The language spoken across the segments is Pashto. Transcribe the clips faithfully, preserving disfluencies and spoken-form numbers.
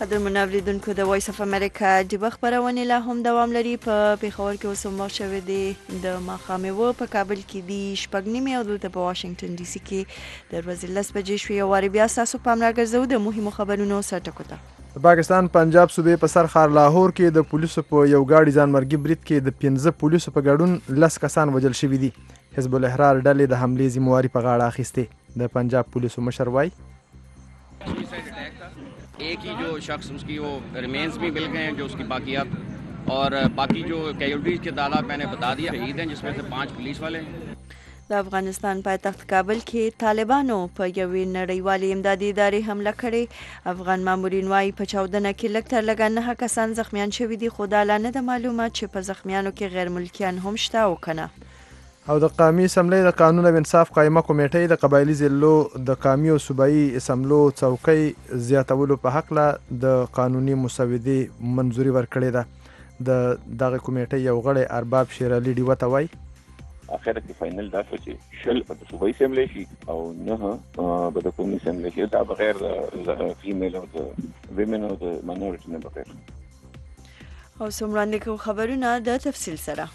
قدرمنو اوریدونکو د وایس اف امریکا د خبرونه لا هم دوام لري په پیښور کې اوس هم شوې دي د ماښامې و په کابل کې دی شپږ نیمې او دلته په واشنگټن ډي سي کې د ورځې لس بجې شوې او واري بیا تاسو پام راګرځو د مهمو خبرونو سرټکو ته. د پاکستان پنجاب صوبې په سر ښار لاهور کې د پولیسو په یو ګاډي ځانمرګي برید کې د پنځه پولیسو په ګډون لس کسان وژل شوي دي. حزب الاحرار ډلې د حملې ذمہواري په غاړه اخیستې. د پنجاب پولیسو مشر وایي एक ही जो शख्स उसकी वो रिमेन्स भी मिल गए हैं जो उसकी बाकियात और बाकी जो कैजुअल्टीज के तादाद मैंने बता दिया शहीद हैं जिसमें से पाँच पुलिस वाले हैं. د افغانستان پایتخت کابل کې طالبانو په یوې نړیوالې امدادي ادارې حمله کړې. افغان مامورین وايي په چاودنه کې لږ تر لږه نهه کسان زخمیان شوي دي خو دا لا نه ده معلومه چې په زخمیانو کې غیر ملکیان هم شته او که نه. او د قومي اسمبلۍ د قانون او انصاف قایمه کمیټې د قبایلي ضلعو د قومي او صوبایي اسمبلو څوکۍ زیاتولو په هکله د قانوني مسودې منظوري ورکړې ده. د دغه کمیټې یو غړی ارباب شیر علي ډیوه ته وایي اخر کې فاینل دا شو چې شل په صوبایي اسمبلی شي او نه په د قومي اسمبلی شي دا بغیر د فیمیل او د ویمن او د ماینورټي نه بغیر. او څومره کوم خبرونه د تفصیل سره.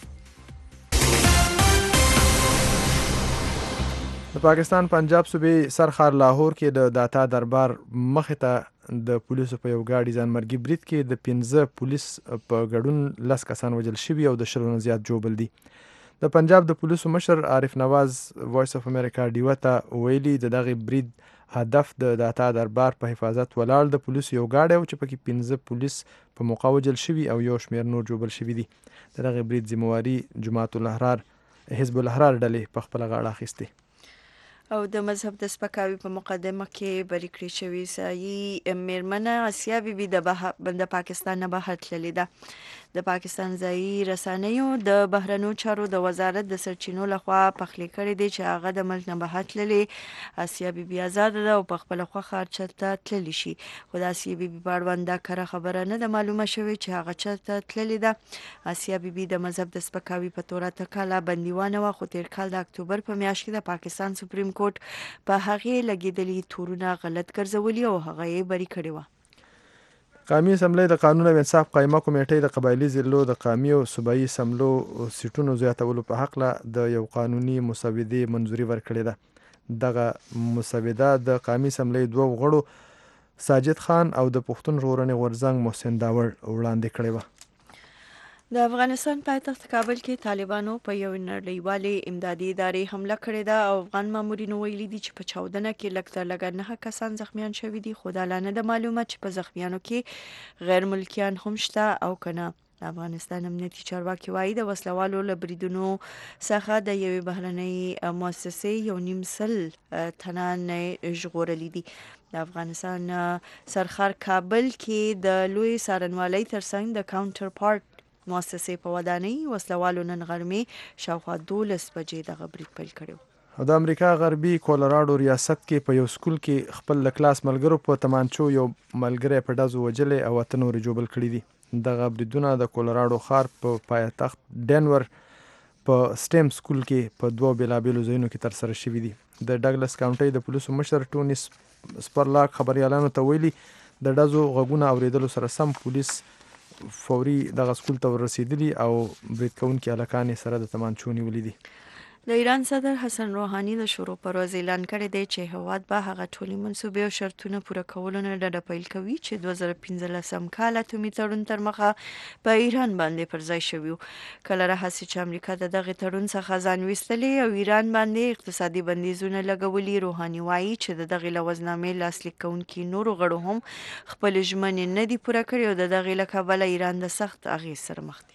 د پاکستان پنجاب صوبې سرخار لاهور کې د داتا دربار مخې ته د پولیسو په یو ګاډي ځانمرګي برید کې د پنځه پولیس په ګډون لس کسان وژل شوي او د شلو نه زیات ژوبل دي. د پنجاب د پولیسو مشر عارف نواز وایس اف امریکا ډیوه ته ویلي د دغه برید هدف د داتا دربار په حفاظت ولاړ د پولیسو یو ګاډی و چې پکې پنځه پولیس په موقع وژل شوي او یو شمېر نور ژوبل شوي دي. د دغه برید ذمہواري جماعت الاحرار حزب الاحرار ډلې په خپله غاړه اخیستې. او د مذهب د سپکاوي په مقدمه کې بری کړې شوې سایي میرمنه اسیا بی بی د د پاکستان نه بهر تللې ده. د پاکستان ځایي رسنیو د بهرنیو چارو د وزارت د سرچینو لخوا پخلی کړی دی چې هغه د ملک نه بهر تللې اسیا بی بی آزاد ده او په خپل خوښه هر چېرته تللی شي. خو د اسیا بی بی په اړوند دا کره خبره نه ده معلومه شوې چې هغه چېرته تللې ده. اسیا بی بی د مذهب د سپکاوي په توګه اته کاله بندیوانه وه خو تېر کال د اکتوبر په میاشت کې د پاکستان سپریم کورټ په هغې لګېدلي تورونه غلط ګرځولي او هغه یې بری کړې وه. قومي اسمبلۍ د قانون او انصاف قایمه کمیټې د قبایلي ضلعو د قومي او صوبایي اسمبلو سیټونو زیاتولو په هکله د یو قانوني مسودې منظوري ورکړې ده. دغه مسوده د قومي اسمبلۍ دوه غړو ساجد خان او د پښتون ژغورنې غورځنګ محسن داوړ وړاندې کړې وه. د افغانستان پایتخت کابل کې طالبانو په یو نړیوالې امدادي ادارې حمله کړې ده او افغان مامورینو ویلي دي چې په چاودنه کې لږ تر لږه نهه کسان زخمیان شوي دي خو دا لا نه ده معلومه چې په زخمیانو کې غیر ملکیان هم شته او که نه. د افغانستان امنیتي چارواکي وایي د وسلوالو له بریدونو څخه د یوې بهرنۍ مؤسسې یو نیم سل تنان ژغورلي دي. د افغانستان سرخار کابل کې د لوی څارنوالۍ ترڅنګ د کاونټر پارت مؤسسې په ودانۍ وسلوالو نن غرمې شاوخوا دولس بجې دغه برید پیل کړی و. او د امریکا غربي کولراډو ریاست کې په یو سکول کې خپل له کلاس ملګرو په تمانچو یو ملګری په ډزو وژلی او اته نورې ژوبل کړي دي. دغه بریدونه د کولراډو ښار په پایتخت ډینور په سټیم سکول کې په دوو بېلابېلو ځایونو کې ترسره شوي دي. د ډګلس کاونټۍ د پولیسو مشر ټوني سپرلاک خبریالانو ته ویلي د ډزو غږونه اورېدلو سره سم پولیس فوري دغه سکول ته ورسېدلي او برید کوونکي هلکان یې سره د تمانچو نیولي دي. د ایران صدر حسن روحاني د شروع پر ورځ اعلان کړی دی چې هیواد به هغه ټولې منصوبې او شرطونه پوره کولو نه ډډه پیل کوي چې دوه زره پنځلسم کال اتومي تړون تر مخه په ایران باندې پر ځای شوي وو. کله راهیسې چې امریکا د دغې تړون څخه ځان ویستلی او ایران باندې اقتصادي بندیزونه لګولي روحاني وایي چې د دغې لوزنامې لاسلیک کوونکي نورو غړو هم خپلې ژمنې نه دي پوره کړې او د دغې له کبله ایران د سخت اغېز سره مخ دی.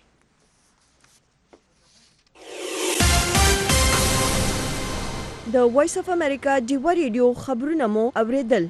د وایس اف امریکا ډیوه ریډیو خبرونه مو اوریدل.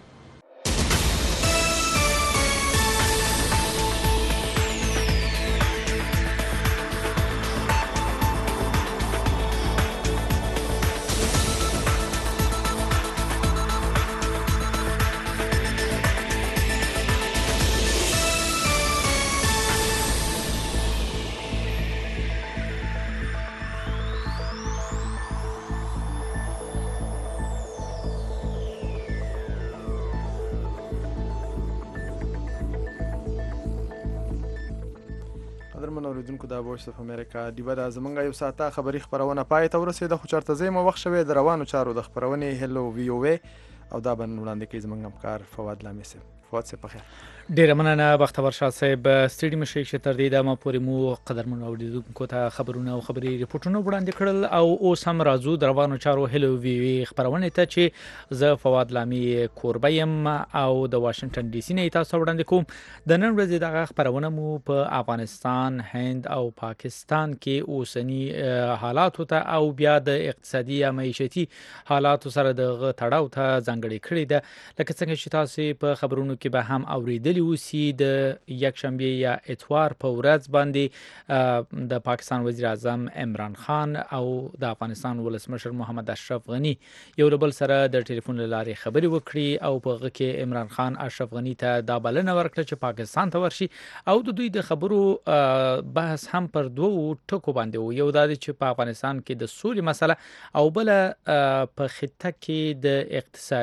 قدرمن اوریدونکو دا وایس اف امریکا دیبه دا زمونږ یو ساعته خبري خبرونه پای ته ورسېده خو چېرته ځای مو وخت شوی د روانو چارو د خپرونې هلو وی او ای او دا به وړاندې کوي زمونږ همکار فواد لامي صاحب. فواد صاحب په خیر. ډیره مننه بختور شاه صاحب. ستړي مشي چې تر دې دمه پورې مو قدرمن اوریدونکو ته خبرونه او خبري ریپورتونه وړاندې کړل او اوس هم راځو د روانو چارو هلو وی وی خبرونه ته چې زه فواد لامي کوربه یم او د واشنگټن ډي سي نه تاسو وړاندې کوم. د نن ورځې دغه خبرونه مو په افغانستان، هند او پاکستان کې اوسنی حالات ته او بیا د اقتصادي یا معیشتي حالات سره د تړاو ته ځانګړي کړی ده. لکه څنګه چې تاسو په خبرونو کې به هم اوریدل اوسي د یک شنبه یا اتوار په ورځ باندې د پاکستان وزیر اعظم عمران خان او د افغانستان ولسمشر محمد اشرف غنی یو بل سره د ټلیفون لارې خبرې وکړي او په هغه کې عمران خان اشرف غنی ته دا بلنه ورکړه چې پاکستان ته ورشي او د دوی د خبرو بحث هم پر دوو ټکو باندې و. یو دا چې په افغانستان کې د سولې مسله او بل په خطه کې د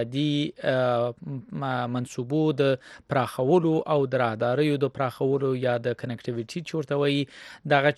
اقتصادي منصوبو د پراخولو او د راهداریو د پراخولو یا د کنیکټیویټي چورته وي دغه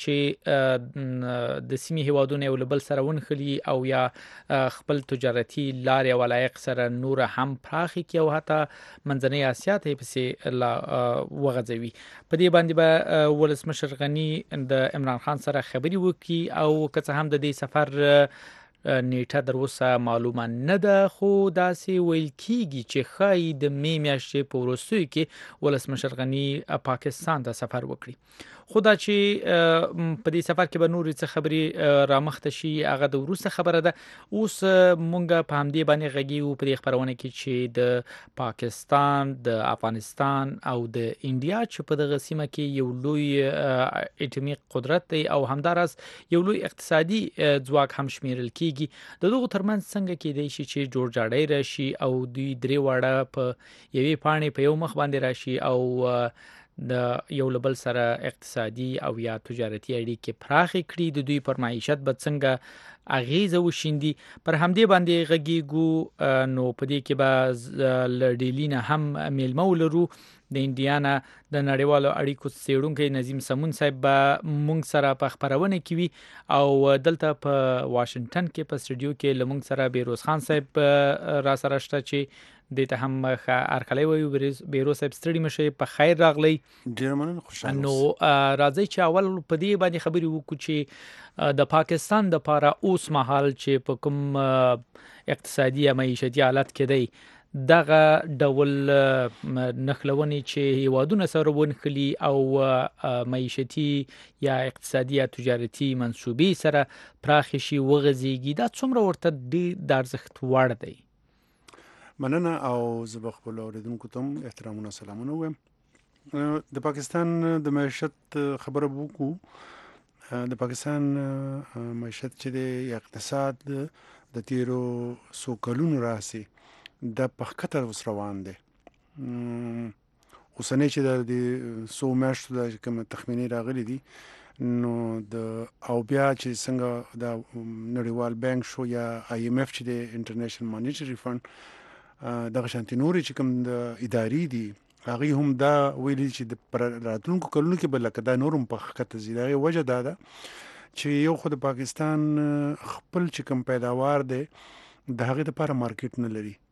چې د سیمې هیوادونو یو بل سره ونښلي او یا خپل تجارتي لارې او علایق سره نور هم پراخي کی او حتی منځنۍ اسیا ته پسې لا وغځوي. په دې باندې به ولسمشر غنی د عمران خان سره خبري وکړي او که څه هم د دې سفر نیټه در اوسه معلومه نه ده خو داسې ویل کیږي چې ښایي د می میاشتې په وروستیو کې ولسمشر غنی پاکستان ته سفر وکړي. خو دا چې په دې سفر کې به نورې څه خبرې رامخته شي هغه د وروسته خبره ده. اوس مونږ په همدې باندې غږیږو په دې خپرونه کې چې د پاکستان، د افغانستان او د انډیا چې په دغه سیمه کې یو لوی اټومي قدرت دی او همداراز یو لوی اقتصادي ځواک هم شمیرل کیږي. د دغو ترمنځ څنګه کېدای شي چې جوړجاړی راشي او دوی درې واړه په یوې پاڼې په یو مخ باندې راشي او د یو لبل سره اقتصادي او یا تجارتي اړیکې پراخې کړي، د دوی پر معیشت به څنګه اغیزه وشیندي. پر همدې باندې غږیږو. نو په دې کې به له ډیلي نه هم میلمه ولرو. د انډیانا د نړیوالو اړیکو څیړونکی نظیم سمون صاحب به مونږ سره په خپرونه کې وي او دلته په واشنگټن کې په سټوډیو کې له مونږ سره بیروز خان صاحب را سره شته چې دې ته هم ارکلې وایو. بیروز صاحب ستړي مشه په خیر راغلی. ډیر مننه، خوشاله. نو راځي چې اول په دې باندې خبرې وکړو چې د پاکستان د پاره اوس مهال چې په کوم اقتصادي یا معیشتي حالت کې دی دغه ډول نخلونې چې هیوادونه سره ونښلي او معیشتي یا اقتصادي یا تجارتي منصوبې سره پراخې شي وغځېږي، دا څومره ورته ډېر د ارزښت وړ دی؟ مننه او زه به خپل اوریدونکو ته احترامونه سلامونه وایم. د پاکستان د معیشت خبره وکړو. د پاکستان معیشت چې د اقتصاد د تیرو څو کلونو راهیسې د پخکته اوس روان دی. اوسنی چې د څو میاشتو د کوم تخمینې راغلي دي نو د او بیا چې څنګه د نړیوال بانک شو یا آی ایم ایف چې د انټرنیشنل مانیټری فند دغه شانتي نورې چې کوم د ادارې دي هغه هم دا ویلي چې د راتلونکو کلونو کې به لکه دا نورم په خطه زی. دغه وجه دا ده چې یو خو د پاکستان خپل چې کوم پیداوار دی د هغه لپاره مارکیټ نه لري.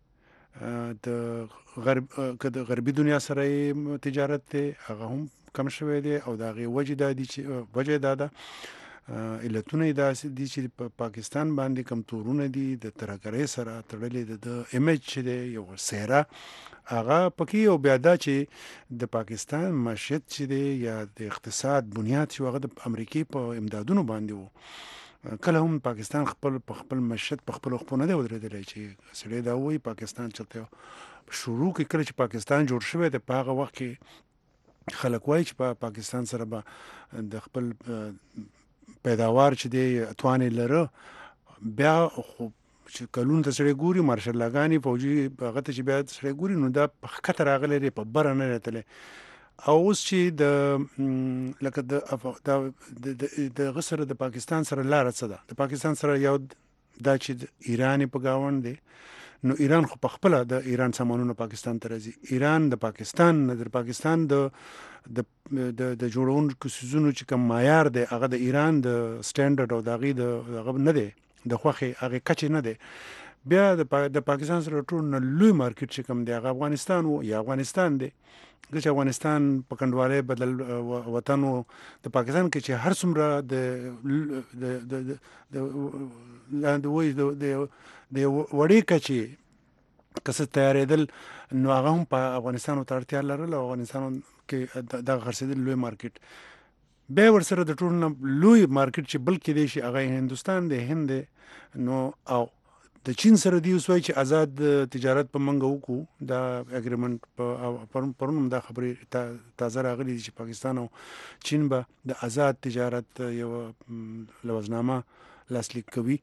د غرب که د غربي دنیا سره تجارت دی هغه هم کم شوی دی او د هغې وجه دا دي چې وجه دا ده علتونه یې داسې دي چې په پاکستان باندې کم تورونه دي د ترهګرۍ سره تړلې د ایمیج چې دی یو څهره هغه پکې او بیا دا چې د پاکستان معیشت چې دی یا د اقتصاد بنیاد چې هغه د امریکې په امدادونو باندې و. کله هم پاکستان خپل په خپل معیشت په خپل خپل نه دی ودرېدلی چې سړی دا وایي پاکستان چلته شروع کې کله چې پاکستان جوړ شوی دی په هغه وخت کې خلک وایي چې په پاکستان سره به د خپل پیداوار چې دی توانې لره. بیا خو چې کلون ته سړی ګوري مارشل لاګانې فوجي هغه ته چې بیا سړی ګوري نو دا په ښکته راغلی دی په بره نه راتلی. او اوس چې د لکه د دغه سره د پاکستان سره لاره څه ده؟ د پاکستان سره یو دا چې د ایران په ګاونډ دی نو ایران خو په خپل د ایران سامانونه پاکستان ته راځي. ایران د پاکستان نه د پاکستان د د د د جوړونکو سيزونو چې کوم معیار دی هغه د ایران د سټانډرډ او د غي د هغه نه دی د خوخي هغه کچې نه دی. بیا د د پاکستان سره ټول نه لوی مارکیټ چې کوم دی هغه افغانستان وو یا افغانستان دی. چې افغانستان په کنډواله بدل وطن وو د پاکستان کې چې هر څومره د د د د لاندې وای د د وړې کچې کسه تیارېدل نو هغه هم په افغانستان ته اړتیا لرله. افغانستان کې د غرسېدل لوی مارکیټ به ورسره د ټول نه لوی مارکیټ چې بلکې دی شي هغه هندستان دی هند دی. نو او د چین سره دی وسوي چې آزاد تجارت په منګه وکړو دا اګریمنت په پرونم دا خبرې تازه راغلي چې پاکستان او چین به د آزاد تجارت یو لوزنامه لاسلیک کوي.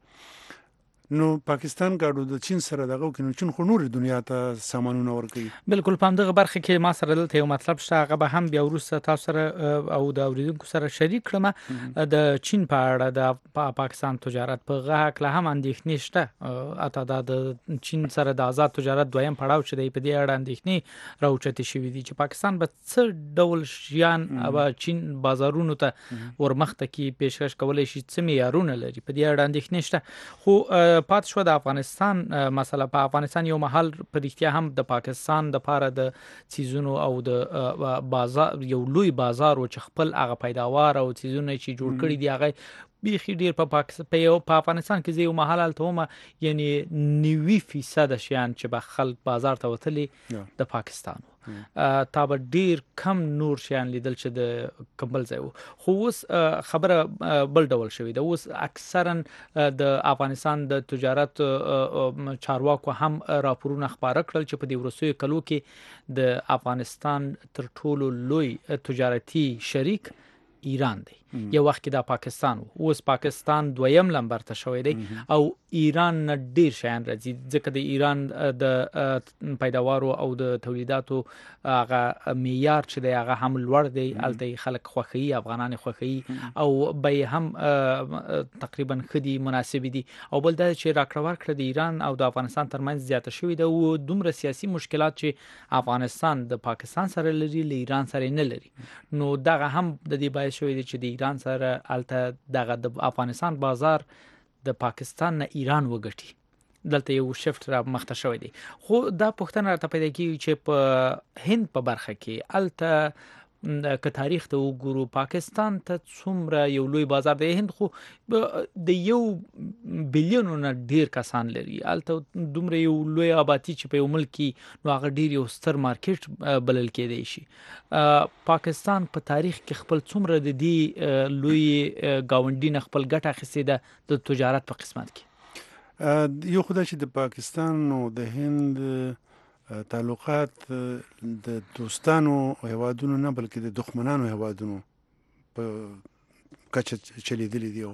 نو پاکستان ګاډو د چین سره دغه کینو چین خو نور دنیا ته سامانونه ورکوي. بالکل په همدغه برخه کې ما سره دلته یو مطلب شته هغه به هم بیا وروسته تاسو سره او د اوریدونکو سره شریک کړم. د چین په اړه د پاکستان تجارت په غاک له هم اندېښنې شته. اته د چین سره د آزاد تجارت دویم پړاو چې دی په دې اړه اندېښنې راوچتې شوې دي چې پاکستان به څه ډول شیان او چین بازارونو ته ورمخته کې پیشکش کولای شي څه معیارونه لري په دې اړه اندېښنې شته. خو پات شو د افغانستان مسله په افغانستان یو محل په اړتیا هم د پاکستان د پاره د چیزونو او د بازار یو لوی بازار او چې خپل هغه پیداوار او چیزونه چې جوړ کړي دي هغه بیخي ډیر په پاکستان په یو په افغانستان کې یو محل الته یعنی نوي فیصد شیان چې به خلک بازار ته وتلي د پاکستان تا به ډیر کم نور شیان لیدل چې د کمبل ځای وو. خو اوس خبره بل ډول شوې ده. اوس اکثرا د افغانستان د تجارت چارواکو هم راپورونه خبره کړل چې په دې ورسوي کلو کې د افغانستان تر ټولو لوی تجارتي شریک ایران دی. یو وخت کې د پاکستان اوس پاکستان دویم لمبر ته شوی دی او ایران نه ډیر شیان راځي ځکه د ایران د پیداوارو او د تولیداتو هغه معیار چې دی هغه هم لوړ دی. الته خلک خوښي افغانان خوښي او به هم تقریبا خدي مناسب دي. او بل دا چې راکړه ورکړه د ایران او د افغانستان ترمنځ زیاته شوې ده او دومره سیاسي مشکلات چې افغانستان د پاکستان سره لري له ایران سره نه لري. نو دغه هم د دې باعث شوی دی چې د ایران سره الته دغه د افغانستان بازار د پاکستان نه ایران وګټي. دلته یو شفت را مخته شوی دی. خو دا پوښتنه راته پیدا کیږي چې په هند په برخه کې الته که تاریخ ته وګورو پاکستان ته څومره یو لوی بازار دی. هند خو د یو بلیون نه ډیر کسان لري. الته دومره یو لوی آبادی چې په یو ملک کې نو هغه ډیر یو ستر مارکیټ بلل کېدی شي. پاکستان په تاریخ کې خپل څومره د دې لوی گاونډي نه خپل ګټه اخیستې ده د تجارت په قسمت کې؟ یو خدای چې د پاکستان او د هند تعلقات د دوستانو هوادونو نه بلکې د دښمنانو هوادونو په کچه چلیدلې دی.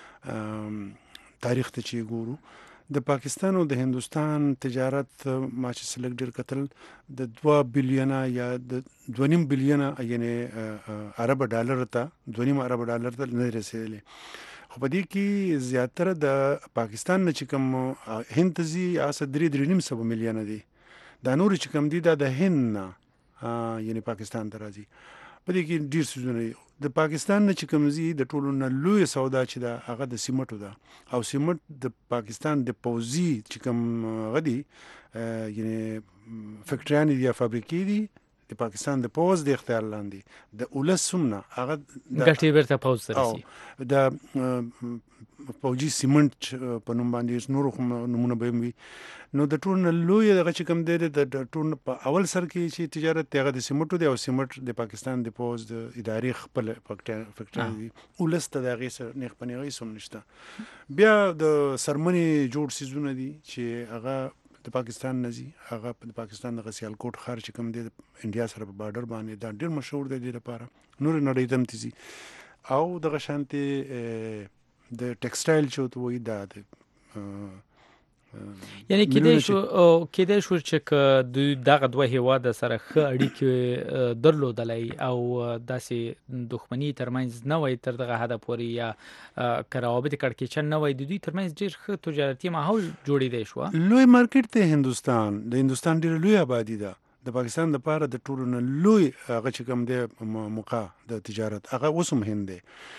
تاریخ ته چې ګورو د پاکستان او د هندستان تجارت ما چې سلګ ډیر قتل د دوه بلیونه یا د دوه نیم بلیونه یعنی عرب ډالر ته دوه نیم عرب ډالر ته نه رسیدلی. خو په دې کې زیاتره د پاکستان نه چې کوم هند ته ځي اس درې درې نیم سو میلیونه دي. دا نور چې کوم دي دا د هند نه یعنی پاکستان ته راځي. په دې کې ډیر څه د پاکستان نه چې کوم زی د ټولو نه لوی سودا چې دا هغه د سیمټو ده او سیمټ د پاکستان د پوزي چې کوم غدي یعنی فیکټریان دي یا فابریکې دي د پاکستان د پوز د اختیار لاندې د اولس سمنه هغه ګټي ورته پوز سره د پوجي سیمنټ په نوم باندې نور کوم نمونه به وي. نو د ټول لوی دغه چې کوم دی د ټول په اول سر کې چې تجارت دغه د سیمټو دی او سیمټ د پاکستان د پوز د اداري خپل فیکټری دی اولس ته دغه سر نه خپنیږي سم نشته. بیا د سرمنی جوړ سيزونه دي چې هغه د پاکستان نزي هغه د پاکستان د سیالکوټ خار چې کوم دی د انډیا سره په بارډر باندې دا ډیر مشهور دی لپاره نور نړۍ تم تيزي او دغه شانتي د ټیکسټایل چې وي دا د یعنی کېدای شو کېدای شو چې د دغه دوه هیواد سره ښه اړیکې درلودلای او داسې دښمنی ترمنځ نه وای تر دغه حد پورې یا کراوبت کړکېچن نه وای د دوی ترمنځ ډیر ښه تجارتي ماحول جوړېدای شو. لوی مارکیټ ته هندستان د هندستان ډیر لوی آبادی ده. د پاکستان لپاره د ټولو نه لوی هغه چې کوم دی موقع د تجارت هغه اوس هم هند دی.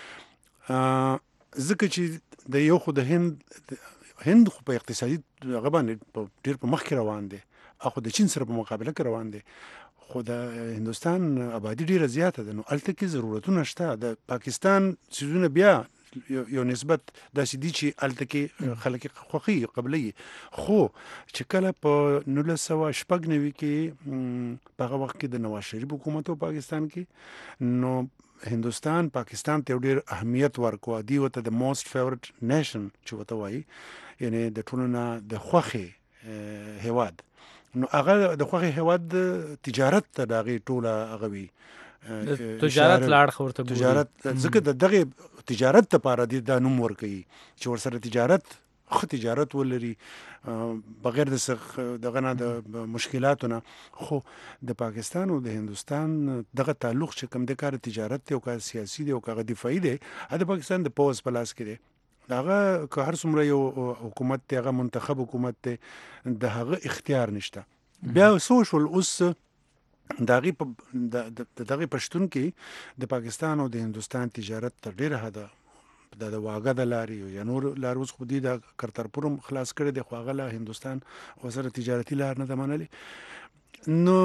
ځکه چې د یو خو د هند هند خو په اقتصادي هغه باندې ډیر په مخ کې روان دی او د چین سره په مقابله کې روان دی، خو د هندستان آبادی ډیره زیاته ده. نو الته کې ضرورتونه شته. د پاکستان سیزونه بیا یو نسبت داسې دي چې الته کې خلک خوښي قبلي، خو چې کله په نولس سوه شپږ نوي کې په هغه وخت کې د نواز شریف حکومت په پاکستان کې، نو هندوستان پاکستان ته ډیر اهمیت ورکوه. دی وته د موست فیورټ نیشن چې وته وایي، یعنی د ټولو نه د خوښې هیواد. نو هغه د خوښې هیواد تجارت ته د هغې ټوله هغه وي تجارت لاړ خورته تجارت، ځکه د دغه تجارت لپاره دی دا نوم ورکوي چې ورسره تجارت خو تجارت ولري بغیر د دغه نه د مشکلاتو نه. خو د پاکستان او د هندوستان دغه تعلق چې کوم د کار تجارت ته او کار سیاسي دی او کار دفاعي دی، د پاکستان د پوز پلاس کې دی. هغه که هر څومره یو حکومت ته هغه منتخب حکومت ته د هغه اختیار نشته. بیا سوشل اوس دغه په دغه پښتون کې د پاکستان او د هندوستان تجارت تر ډیره حد د واګه د لاري یا نور لار اوس خو دي د کرترپورم خلاص کړي د خواغله هندوستان او سره تجارتي لار نه منلي. نو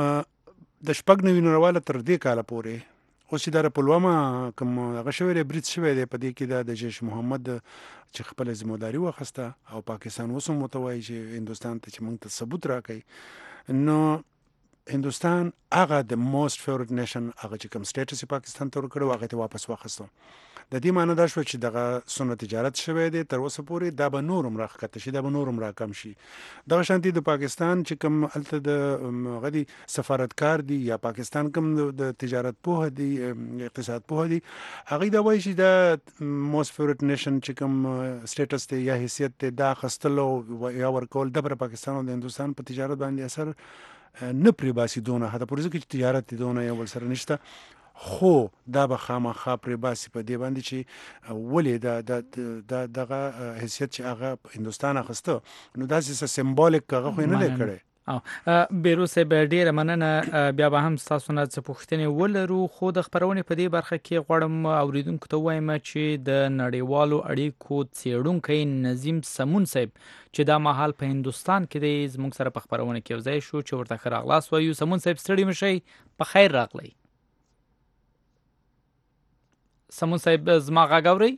د شپږ نوي نړیواله تر دې کاله پورې اوس د پلوامه کوم هغه شوی برید شوی دی په دې کې د جیش محمد چې خپل ذمہداري واخسته او پاکستان اوس متوای چې هندوستان ته چې موږ ته ثبوت راکړي. نو هندوستان هغه د موست فیورټ نیشن هغه چې کوم سټیټس پاکستان ته ورکړو هغه ته واپس واخستو. د دې معنی دا شو چې دغه سونه تجارت شوی دی تر اوسه پورې دا به نورم راخته شي، دا به نورم راکم شي. دغه شانتي د پاکستان چې کوم الته د غدي سفارتکار دی یا پاکستان کوم د تجارت په دی اقتصاد په دی، هغه دا وایي چې دا موست فیورټ نیشن چې کوم سټیټس ته یا حیثیت ته دا خستلو یا ورکول د پاکستان او د هندوستان په تجارت باندې اثر نه پری باسي دونه هدا پرځ کې تجارت دونه یو بل سره نشته. خو دا به خامخا پری باسي په دی باندې چې ولې دا د دغه حیثیت چې هغه هندوستان اخسته، نو دا سه سمبولیک هغه خو نه لکړي. او بیروس به ډیره مننه. بیا به هم تاسو نه څه پوښتنې ولرو، خو د خبرونې په دې برخه کې غواړم اوریدونکو ته وایم چې د نړیوالو اړیکو څېړونکی نظیم سمون صاحب چې دا مهال په هندوستان کې د زموږ سره په خبرونه کې وځای شو چې ورته ښه راغلاست وایو. سمون صاحب ستړي مشئ، په خیر راغلی. سمون صاحب زما غږ اورئ؟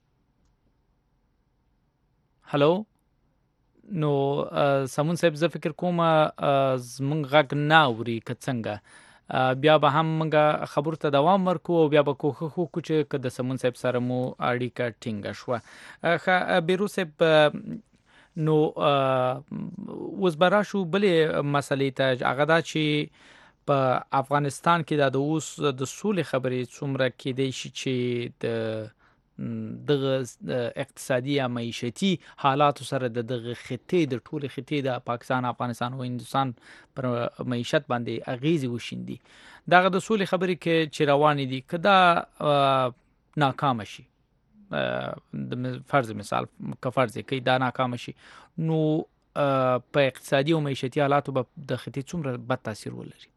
هلو. نو سمون صاحب زه فکر کوم زمونږ غږ نه اوري که څنګه، بیا به هم موږ خبرو ته دوام ورکو او بیا به کوښښ وکړو چې که د سمون صاحب سره مو اړیکه ټینګه شوه. ښه بیرو صاحب، نو اوس به راشو بلې مسلې ته، هغه دا چې په افغانستان کې د اوس د سولې خبرې څومره کېدای شي چې د دغه اقتصادي یا معیشتي حالاتو سره د دغه خطې د ټولې خطې د پاکستان، افغانستان او هندوستان پر معیشت باندې اغیزې وشیندي. دغه د سولې خبرې کې چې روانې دي که دا ناکامه شي، د فرض مثال که فرض کوي دا ناکامه شي، نو په اقتصادي او معیشتي حالاتو به د خطې څومره بد تاثیر ولري؟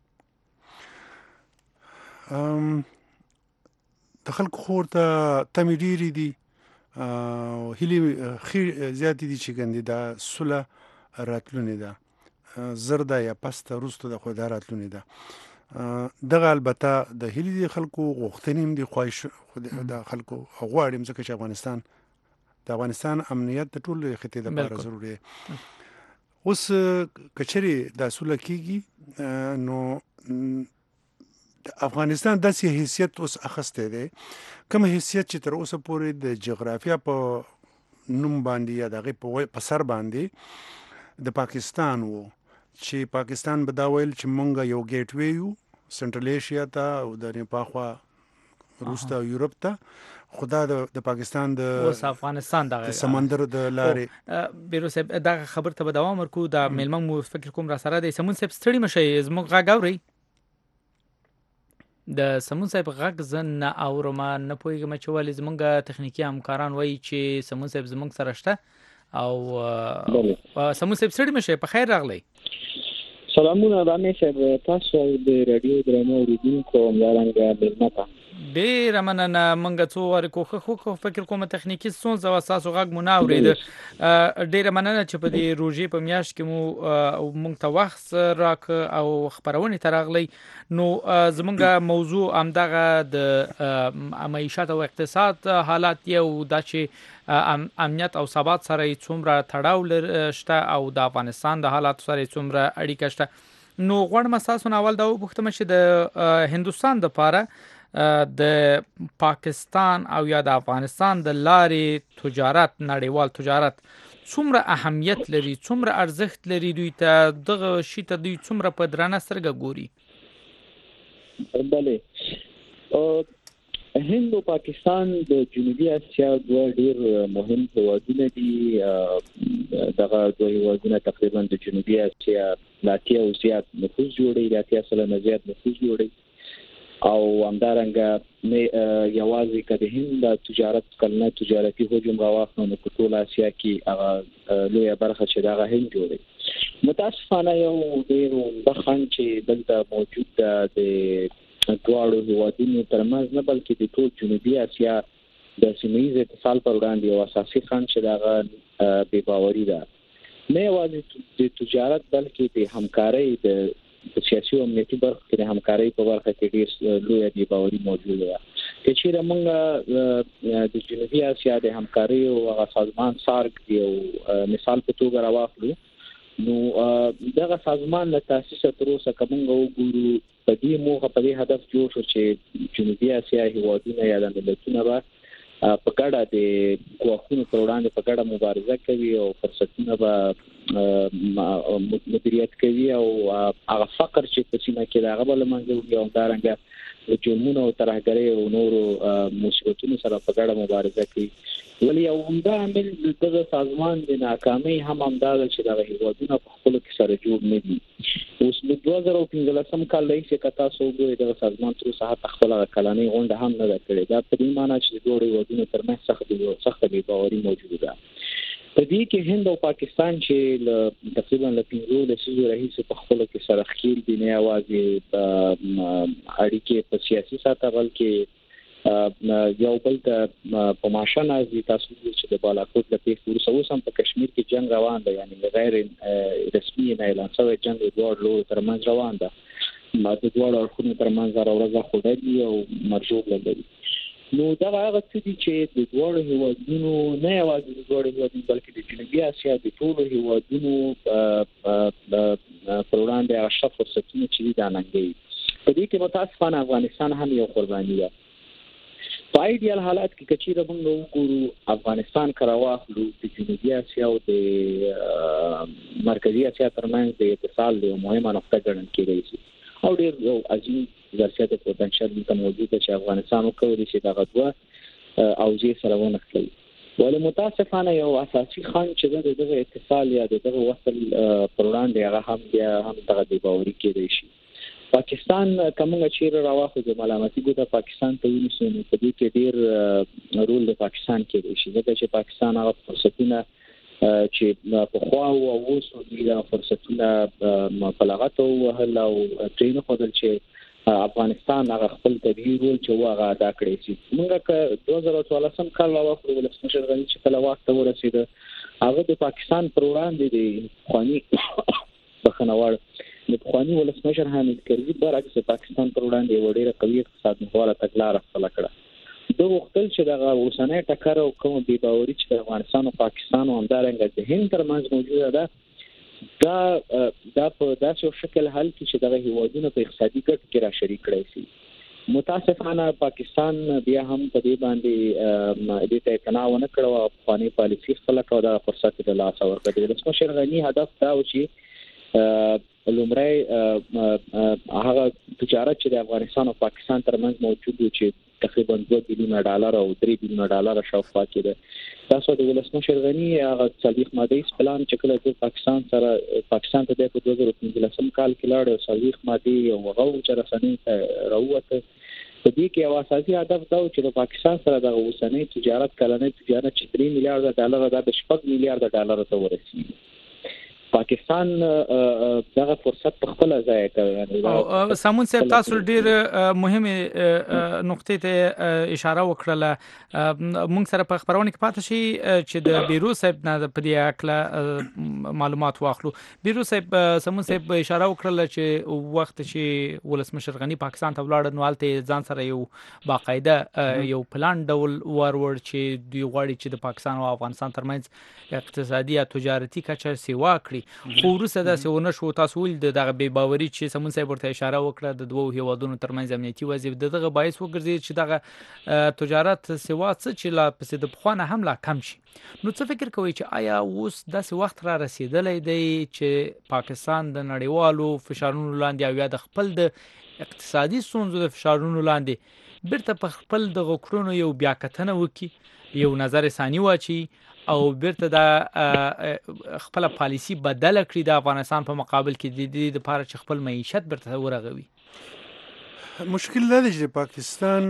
د خلکو خور ته تمې ډېرې دي او هیلې ښې زیاتې دي چې ګندې دا سوله راتلونې ده، زر ده یا پسته وروسته ده، خو دا راتلونې ده. دغه البته د هیلې د خلکو غوښتنې هم دي، خواهش د خلکو غواړي هم، ځکه چې افغانستان د افغانستان امنیت د ټول خطې لپاره ضروري دی. اوس که چېرې دا سوله کېږي نو د افغانستان داسې حیثیت اوس اخستی دی، کوم حیثیت چې تر اوسه پورې د جغرافیا په نوم باندې یا د هغې په سر باندې د پاکستان و، چې پاکستان به دا ویل چې مونږ یو ګیټ وی یو سنټرل ایشیا ته او د نیپال خوا روس ته او یورپ ته خدا د پاکستان د اوس افغانستان د سمندر د لارې بیرو صاحب دا خبر ته به دوام ورکو دا ملمن مو فکر کوم را سره د سمون صاحب ستړي مشي زموږ غاګوري د سمون صاحب غږ زن نه اورم نه پوهیږم چې ولې زمونږ تخنیکی همکاران وایي چې سمون صاحب زمونږ سره شته او سمون صاحب ستړي مشه په خیر راغلی. سلامونه رامي صاحب تاسو د رادیو درنو اوریدونکو همدارنګه ملمتا ډېر مننه. منګه څو ور کوخه خو فکر کوم تخنیکی ستونزه او اساسو غږ مو نه اورید. ډېر مننه چې په دې روزي په میاشت کې مو مونږ ته وخت راک او خبرونه ترغلی. نو زمونږه موضوع امدغه د معیشت او اقتصاد حالات یو د چې امنیت او ثبات سره څومره تړاو شته او د افغانستان د حالات سره څومره اړیکه شته. نو غواړم اساسو اول دا وپوښتم چې د هندستان د پاره د پاکستان او یا د افغانستان د لارې تجارت نړیوال تجارت څومره اهمیت لري څومره ارزښت لري دوی ته دغه شی ته دوی څومره په درانه سترګه ګوري. بله هند او پاکستان د جنوبي اسیا دوه ډیر مهم هیوادونه دي. دغه دوه هیوادونه تقریبا د جنوبي اسیا لاتیا او زیات نفوذ جوړي لاتیا سره زیات نفوذ جوړي او همدارنګه یوازې کده هند د تجارت کلنه تجارتي حجم راوخنو نو په ټول اسیا کې هغه لویه برخه چې دغه هند جوړي. متاسفانه یو ډیر بخښن چې دلته موجود د دواړو هیوادونو ترمنځ نه بلکې د ټول جنوبي اسیا د سیمه‌ایز اتصال پر وړاندې یو اساسي خنډ چې دغه بې باوري ده. نه یوازې د تجارت بلکې د همکارۍ د سیاسي او امنیتي برخه کې د همکارۍ په برخه کې ډېر لویه بې باوري موجوده ده. که چیرې موږ د جنوبي اسیا د همکارۍ او هغه سازمان سارک یو مثال په توګه راواخلو نو دغه سازمان له تاسیس تر اوسه کومه وګورو په دې موخه په دې هدف جوړ شو چې جنوبي اسیا هیوادونه یا د ملتونو به په ګډه د ګواښونو پر وړاندې په ګډه مبارزه کوي او فرصتونه به مدیریت کوي او هغه فقر چې په سیمه کې هغه بل منځ وي او دارنګه د جرمونو او ترهګرۍ او نورو مصیبتونو سره په ګډه مبارزه کوي. ولی یو همدا عامل دغه سازمان د ناکامۍ هم همدا چې دغه هیوادونه په خپل کې سره جوړ نه دي. اوس د دوه زره پنځلسم کال راهیسې که تاسو وګورئ دغه سازمان تر اوسه حتی خپله کلنۍ غونډه هم نه ده کړې. دا په دې معنی چې د دواړو هیوادونو ترمنځ سخته بې باوري موجوده ده. په دې کې هند او پاکستان چې له تقریبا له پنځو لسیزو راهیسې په خپلو کې سره ښکېل دي نه یوازې اړیکې په سیاسي سطح بلکې یو بل ته په ماشه نازي. تاسو چې د بالاکوټ له پیښې وروسته اوس هم په کشمیر کې جنگ روان دی یعنی غیر رسمي نه اعلان شوی جنگ د دواړو ترمنځ روان ده. د دواړو اړخونو ترمنځ هره ورځ خوډه او مرجوب لري. نو دا هغه څه دي چې د دواړو هیوادونو نه یوازې د دواړو هیوادونو بلکې د جنوبي اسیا د ټولو هیوادونو پر وړاندې هغه شته فرصتونه چې دي دا ننګوي. په دې کې متاسفانه افغانستان هم یو قرباني ده. په ایډیال حالات کې کچېره موږ وګورو افغانستان کرا واخلو د جنوبي اسیا او د مرکزی اسیا ترمنځ د اتصال یو مهمه نقطه ګڼل کېږي او ډېر یو عظیم ظرفیت او پوتنشل دلته موجود دی چې افغانستان وکړي چې دغه دوه اوجې سره ونښلوي. ولې متاسفانه یو اساسي خنډ چې دغه اتصال یا دغه وصل پر وړاندې هغه هم بیا هم دغه بې باوري کېدی شي. پاکستان کومه چیرې راوخو د ملامتي ګوته پاکستان ته ونیسو نو په دې کې ډېر رول د پاکستان کې دی ځکه چې پاکستان هغه فرصتونه چې په خوا او اوس د فرصتونه په لغت او هل او ترين خدل چې افغانستان هغه خپل طبيعي رول چې هغه ادا کړی شي. موږ که دوه زره څوارلسم کال راوخو ولسمشر غني چې کله وخت ورسید هغه د پاکستان پر وړاندې د خواني بخنوال د خواني ولسمشر حامد کرزي برعکس پاکستان پر وړاندې یو ډېر قوي اقتصاد محوره تګلارې خپل کړه. د وختل چې دغه اوسنۍ ټکر او کوم بې باوري چې د افغانستان او پاکستان او همدارنګه د هند ترمنځ موجوده ده دا دا په داسې شکل حل کې چې دغه هیوادونه په اقتصادي ګټو کې را شریک کړي شي. متاسفانه پاکستان بیا هم په دې باندې دې ته اقتناع ونه کړو او افغاني پالیسي خپل کړه د فرصت د لاس ورکړي. د ولسمشر غني هدف دا و چې لومړی هغه تجارت چې د افغانستان او پاکستان ترمنځ موجود و چې تقریبا دوه بیلیونه ډالر او درې بیلیونه ډالر شاوخوا کې ده. تاسو د ولسمشر غنی هغه څلوېښت مادې پلان چې کله د پاکستان سره پاکستان ته د دوه زره پنځلسم کال کې لاړ او څلوېښت مادې او هغه چې رسنۍ ته راووته په دې کې یو اساسي هدف دا و چې د پاکستان سره د اوسنۍ تجارت کلنۍ تجارت چې درې میلیارډ ډالر د شپږ میلیارډ ډالر ته ورسیږي. پاکستان دغه فرصت په خپل ځای کوي. او سامون صاحب تاسو ډیر مهمه نقطې ته اشاره وکړه. موږ سره په خبرونه کې پاتې شي چې د بیرو صاحب نه په دې اړه معلومات واخلو. بیرو صاحب سامون صاحب اشاره وکړه چې وخت چې ولسمشر غنی پاکستان ته ولاړ نو الته ځان سره یو باقاعده یو پلان ډول ورور چې دوی غواړي چې د پاکستان او افغانستان ترمنځ اقتصادي او تجارتي کچه سیوا کړي. خو وروسته داسې ونه شو. تاسو ول دغه بې باوري چې سمون صاحب ورته اشاره وکړه د دوه هیوادونو ترمنځ امنیتي وضعیت دغه باعث وګرځي چې دغه تجارت سیوا څه چې لا پسې د بخوانه هم لا کم شي. نو څه فکر کوي چې آیا اوس داسې وخت را رسیدلی دی چې پاکستان د نړیوالو فشارونو لاندې او یا د خپل د اقتصادي ستونزو د فشارونو لاندې بیرته په خپل د غوکړونو یو بیا کتنه وکړي، یو نظر ثاني واچي او بیرته د خپل پالیسی بدل کړي د افغانستان په مقابل کې د دې لپاره چې خپل معیشت بیرته ورغوي؟ مشکل دا دی چې پاکستان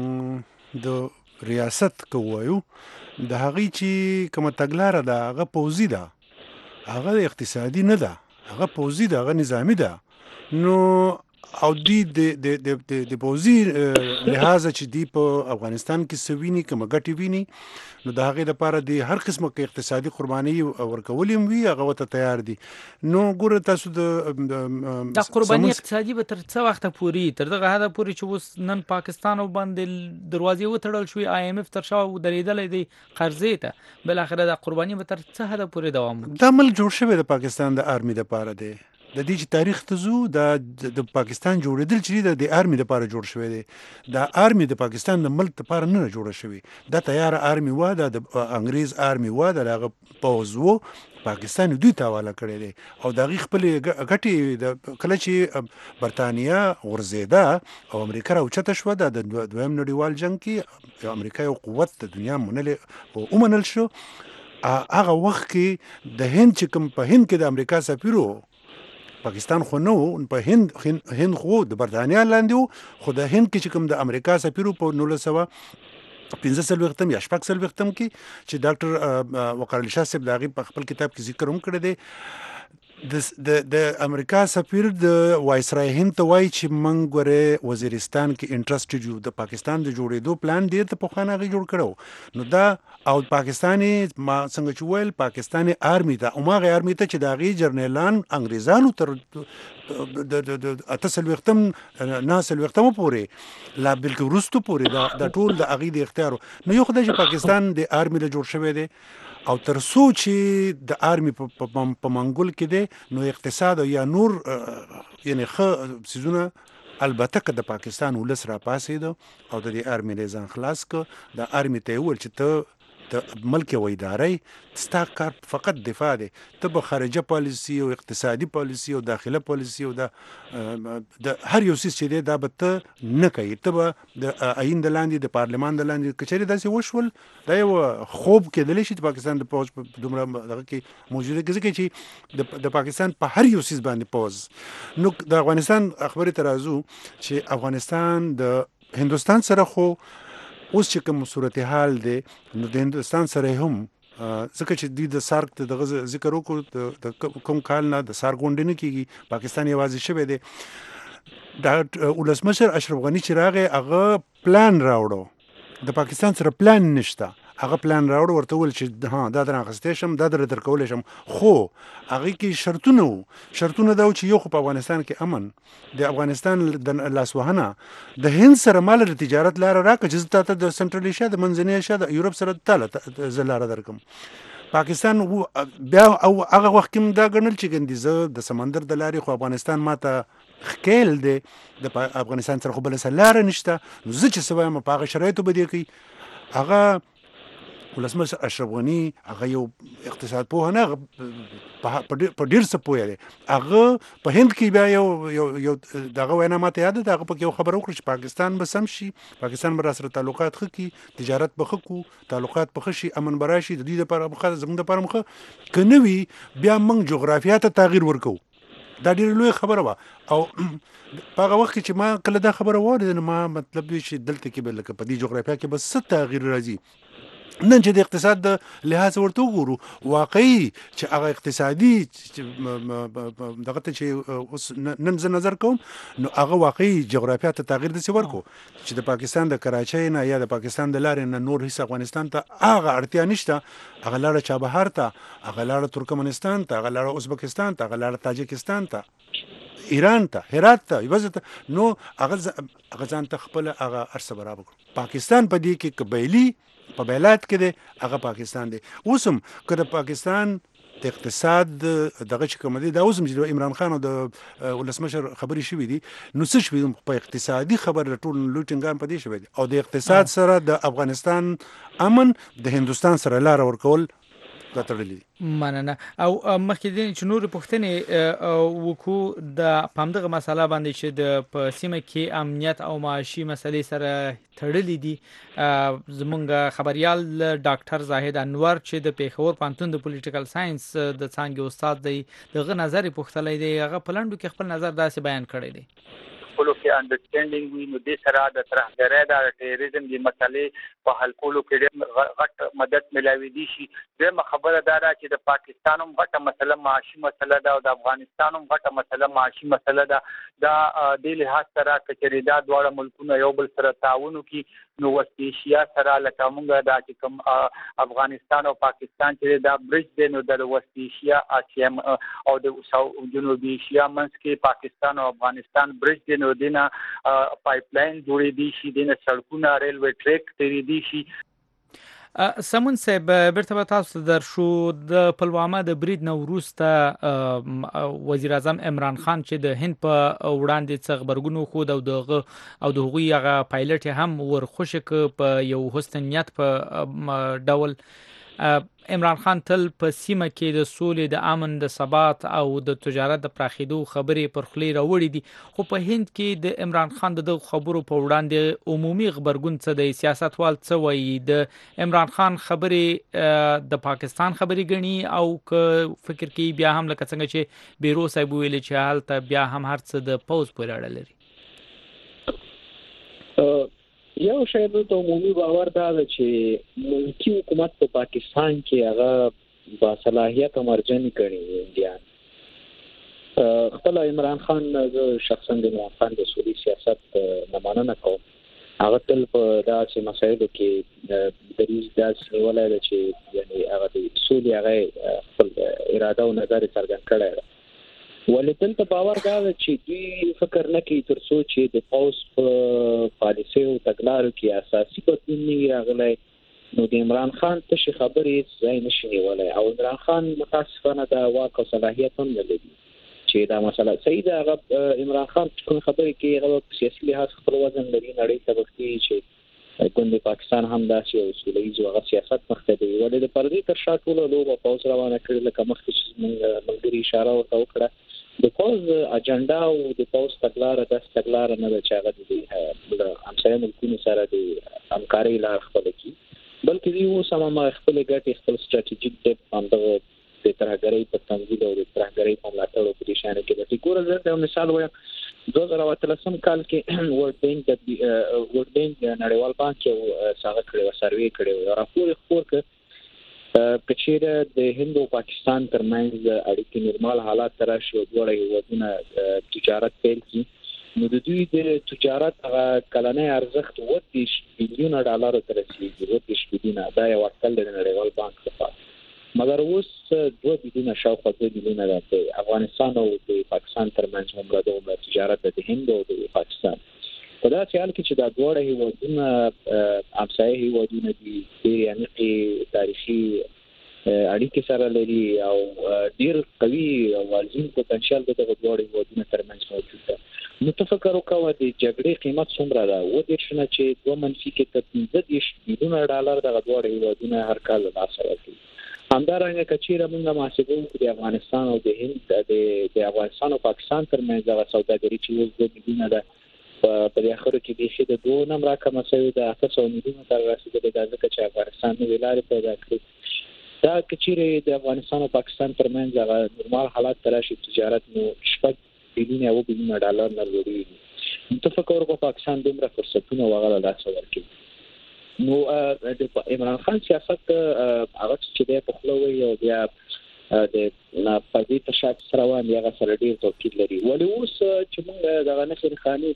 د ریاست کوایو د هغې چې کومه تګلاره ده هغه پوځي ده، هغه اقتصادي نه ده، هغه پوځي ده، هغه نظامي ده. نو او دی د د د د پوځي لحاظ چې دی په افغانستان کې سوینی کوم غټي ویني نو د هغې لپاره د هر قسمه کې اقتصادي قرباني ورکول هم وي هغه ته تیار دي. نو ګوره تاسو د د قرباني اقتصادي به تر څه وخت پوري تر دغه حد پوري چې اوس نن پاکستان وباندې دروازې وتړل شوې، آی ایم اف تر شا درېدلې دی قرضې ته، بل اخر د قرباني به تر څه حد پوري دوام وکړي؟ دا ملک جوړ شوی د پاکستان د آرمي لپاره دی. د دې چې تاریخ ته زو د پاکستان جوړېدل چې د آرمي لپاره جوړ شوی دی. د آرمي د پاکستان د ملک لپاره نه جوړ شوی. دا تیار آرمي و، د انګریز آرمي و، د هغه پوځ و، پاکستان دوی ته حواله کړی دی. او د هغې خپلې ګټې کله چې برطانیه غورځېده او امریکا راوچته شوه د دویم نړیوال جنګ کې امریکا یو قوت د دنیا منلې ومنل شو. هغه وخت کې د هند چې کوم په هند کې د امریکا سفیر و، پاکستان خو نه و، په هند هند خو د برطانیه لاندې و، خو د هند کې چې کوم د امریکا سفیر په نولس سوه پنځه څلوېښتم یا شپږ څلوېښتم کې چې ډاکټر وقار علي شاه صاحب د هغې په خپل کتاب کې ذکر هم کړی دی، د د امریکا سفیر د وایسرای هند ته وایي چې موږ ګورې وزیرستان کې انټرسټډ یو، د پاکستان د جوړېدو پلان ډېر ته پخوانه هغې جوړ کړی نو دا او پاکستاني ما څنګه چې ویل پاکستاني آرمي ته هماغې آرمي ته چې د هغې جرنیلان انګریزانو تر د اته څلوېښتم نه څلوېښتمه پورې لا بلکې وروستو پورې دا ټول د هغې د اختیار نو یو خو دا چې پاکستان د آرمي له جوړ شوی دی او تر څو چې د آرمي په منګول کې دی نو اقتصاد یا نور یعنی ښه څیزونه البته که د پاکستان ولس را پاسېده او د دې آرمي نه ځان خلاص که د آرمي ته یې وویل چې ته د ملک یو ادارې ستا کار فقط دفاع دی، ته به خارجه پالیسي او اقتصادي پالیسي او داخله پالیسي او د هر یو څیز چې دی دا به ته نه کوي، ته به د آیین د لاندې د پارلمان د لاندې که چېرې داسې وشول دا یو خوب کېدلی شي چې پاکستان د پوځ په دومره دغه کې موجوده کې ځکه چې د پاکستان په هر یو څیز باندې پوځ. نو د افغانستان خبرې ته راځو چې افغانستان د هندوستان سره خو اوس چې کوم صورتحال دی نو د هندوستان سره هم ځکه چې دوی د سارک د دغه ذکر وکړو د کوم کال نه د سارک غونډې نه کېږي، پاکستان یوازې شوی دی. دا ولسمشر اشرف غني چې راغی هغه پلان راوړو، د پاکستان سره پلان نشته، هغه پلان راوړ ورته وویل چې ها دا در اخیستی شم دا در درکولی شم، خو هغې کې شرطونه وو. شرطونه دا و چې یو خو په افغانستان کې امن، د افغانستان د لاسوهنه، د هند سره مال د تجارت لاره راکړه چې زه تا ته د سنټرل ایشیا د منځنۍ ایشیا د یورپ سره تاله زه لاره درکړم. پاکستان بیا او هغه وخت کې دا ګڼل چې ګندې زه د سمندر د لارې خو افغانستان ما ته ښکیل دی، د افغانستان سره خو بله څه لاره نشته، نو زه چې څه وایم په هغه شرایطو به دې کوي. هغه ولسمشر اشرف غنی هغه یو اقتصاد پوه نه په ډیر څه پوه دی هغه په هند کې بیا یو یو دغه وینا ماته یاد ده هغه په یو خبر وکړ چې پاکستان به سم شي پاکستان به سره تعلقات خکې تجارت به خکو تعلقات به خشي امن براشي د دې لپاره مخه زموږ لپاره مخه کنوي بیا موږ جغرافیه ته تغییر ورکو دا ډېر لوی خبره وه او په هغه وخت کې چې ما کله دا خبره واورېده نو ما مطلب دی چې دلته کې به لکه په دې جغرافیه کې به څه تغییر راځي نن چې د اقتصاد د لحاظ ورته وګورو واقعي چې هغه اقتصادي دغه ته چې اوس نن زه نظر کوم نو هغه واقعي جغرافیه ته تغییر داسې ورکو چې د پاکستان د کراچۍ نه یا د پاکستان د لارې نه نور هیڅ افغانستان ته هغه اړتیا نشته هغه لاړه چابهار ته هغه لاړه ترکمنستان ته هغه لاړه ازبکستان ته هغه لاړه تاجکستان ته ایران ته هرات ته یوازې نو هغه هغه ځان ته خپل هغه ارسه برابر کړو پاکستان په دې کې قبایلي په بیلات کې دی هغه پاکستان دی اوس هم که د پاکستان د اقتصاد دغه چې کوم دی دا اوس هم چې عمران خان او د ولسمشر خبرې شوي دي نو څه شوي په اقتصادي خبر د ټول لوی ټینګان په دې شوی دي او د اقتصاد سره د افغانستان امن د هندوستان سره لاره ورکول مننه او مخکې د چې نور پوښتنې وکړو د پامدغه مسله باندې چې د په سیمه کې امنیت او معاشي مسلې سره تړلې دي زمونږ خبريال ډاکټر زاهد انور چې د پیښور پوهنتون د پولیټیکل ساينس د څانګې استاد دی دغه نظر پوښتلې دی هغه پلانډو کې خپل نظر داسې بیان کړی دی کولو کې انډرسټانډینګ وي نو د سره د ترهګرۍ د ټیرریزم د مسلې په حل کولو کې غټ مدد ملاوي دي شي د خبره دا ده چې د پاکستان هم غټه مسله معاشي مسله ده او د افغانستان هم غټه مسله معاشي مسله ده دا د لحاظ سره کچري دا دواړه ملکونه یو بل سره تعاون کوي نو وست ایشیا سره لکه موږ دا چې کوم افغانستان او پاکستان چې دا برج دی نو د وست ایشیا اسیا او د جنوبي ایشیا منځ کې پاکستان او افغانستان برج دی نو دینه پایپ لاین جوړې دي شي دینه سړکونه ریلوی ټریک تیری دي شي سمون صاحب برته تاسو در شو د پلوامه د برید نو وروسته وزیر اعظم عمران خان چې د هند په وړاندې څه خبرګونو خو د دغه او د هغوی هغه پایلټ هم ورخوشک په یو حسنیت په ډول عمران خان تل په سیمه کې د سولې د امن د ثبات او د تجارت د پراخېدو خبرې پر خلی راوړې دي خو په هند کې د عمران خان د خبرو په وړاندې عمومي خبرګون څه د سیاستوال څه وایي د عمران خان خبرې د پاکستان خبرې غني او ک فکر کې بیا هم لکه څنګه چې بیرو صاحب ویل چې حالت بیا هم هر څه د پوز پورې اړه لري یو شی د عمومي باور دا ده چې ملکی حکومت په پاکستان کې هغه با صلاحیت مرجن کړي انډیان خپل عمران خان شخصا د عمران خان د سولې سیاست نه مننه کوم هغه تل په داسې مسایلو کې د دریز داسې نیولای چې یعنی هغه د سولې هغه خپل اراده او نظر څرګند کړی ولې ته باور دا چې دوی فکر نه کوي تر څو چې د پاوس په پالیسي او تګلارو کې اساسي بدلون نه راغلی نو د عمران خان ته خبرې ځای نشي نیولای او عمران خان متاسفانه د واک او صلاحیت هم نه لري چې دا مسله صحیح ده هغه عمران خان کوم خبرې کې هغه سیاسي لحاظ خپل وزن لري نړۍ ته وختي چې ګوند پاکستان هم داسې او سولهییز او سیاست مخته دی ولې د پردي تر شا ټول لوبه پاوس روانه کړل لکه مخکې چې ملګری اشاره ورته وکړه د پاوز اجنډا او د پاوز تګلار د تګلار نه د چاغه د همسایه ملکونو سره د همکارۍ لار خپل کی بلکې یو سمه خپل ګټې خپل ستراتیژیک د پاندغه د ترهګرۍ په تنظیم او د ترهګرۍ په ملاتړ او په شان کې د ګور زه مثال وایم دوه زره اتلسم کال کې ورلد بانک د ورلد بانک نړیوال بانک یو څنګه کړو سروې کړو راپور خپور ک کچیره د هند او پاکستان ترمنځ اړیکې نورمال حالات تر شو دوه هیوادونه تجارت پیل کی نو د دوی د تجارت کلنۍ ارزښت اووه بلیون ډالر ته رسیدي اووه بلیون دا یو اټکل د نړیوال بانک څخه مګر اوس دوه بلیون شاوخوا دوه بلیون د افغانستان او د پاکستان ترمنځ هم د تجارت د هند او د پاکستان په داسې حال کې چې دا دواړه هیوادونه همسایه هیوادونه دي یعنې تاریخي اړیکې سره لري او ډیر قوي او عظیم پوتنشل د دغه دوه هیوادونو ترمنځ موجود ده. نو تفکر وکړه د جګړې قیمت څومره ده، و دې شنه چې دوه منفي کې تر پنځه دېرش میلیونه ډالر دغه دوه هیوادونه هر کال له لاسه ورکوي. همدارنګه کچېره موږ محاسبه وکړو د افغانستان او د هند د افغانستان او پاکستان ترمنځ دغه سوداګري چې اوس دوه میلیونه ده، په دې اخر کې بیخي د دوه نم راکمه شوې ده، اته سوه میلیونه ته رسیدلې ده، ځکه چې افغانستان نوې لارې پیدا کړې. دا کچېره د افغانستان او پاکستان ترمنځ هغه نورمال حالات ته راشي، تجارت نو شپږ بیلیونه او بیلیونه ډالر نه لري. متفکر په پاکستان دومره فرصتونه وغواړل لاسه ورکړي. نو د عمران خان سیاست هغه چې د پخلوي او بیا د ناپدې تشات سره روان دی، هغه سره ډیر توپیر لري. ولې اوس چې موږ دغه نصر خاني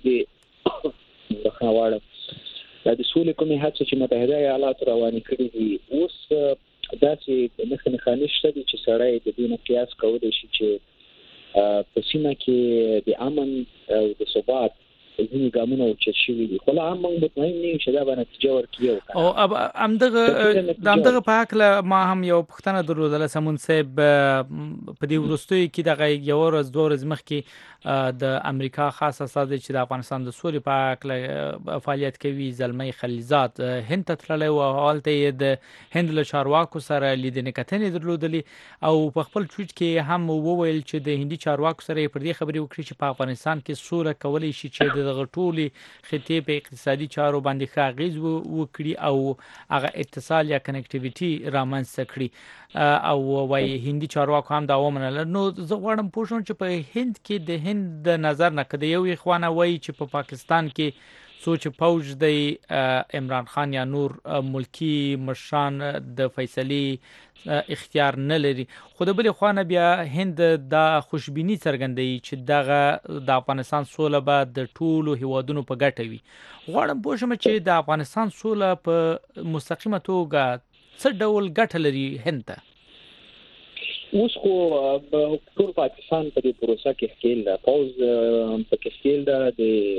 د خواړه د سولې کومې هڅه چې متحده ایالات روانې کړې دي، اوس داسې نصر خاني شته چې سړی د دې نه قیاس کولی شي چې په سیمه کې د امن او د ثبات ځینې ګامونه اوچت شوي دي، خو لا هم موږ مطمئن نه یو چې دا به نتیجه ورکړي. او اب همدغه د همدغه په هکله ما هم یو پوښتنه درلودله سمون صاحب، په دې وروستیو کې دغه یو ورځ دوه ورځې مخکې د امریکا خاص استازی چې د افغانستان د سولې په هکله فعالیت کوي زلمی خلیلزاد هند ته تللی و، هلته یې د هند له چارواکو سره لیدنې کتنې درلودلې او په خپل ټویټ کې هم وویل چې د هندي چارواکو سره یې پر دې خبرې وکړي چې په افغانستان کې سوله کولی شي چې د دغه ټولې خطې په اقتصادي چارو باندې ښه اغېز وکړي او هغه اتصال یا کنیکټیویټي رامنځته کړي. او وايي هندي چارواکو هم دا ومنله. نو زه غواړم پوه شم چې په هند کې د هند د نظر نه کده یو اخوانه وایي چې په پاکستان کې سوچ فوج د عمران خان یا نور ملکی مشران د فیصلې اختیار نه لري، خو د بل خوانه بیا هند د خوشبینی څرګندوي چې دغه د افغانستان سوله به د ټولو هیوادونو په ګټه وي. غواړم پوه شم چې د افغانستان سوله په مستقیمه توګه څه ډول ګټه لري هند ته؟ اوس خو ټول پاکستان په دې پروسه کې ښکیل ده، پوز په کې ښکیل ده،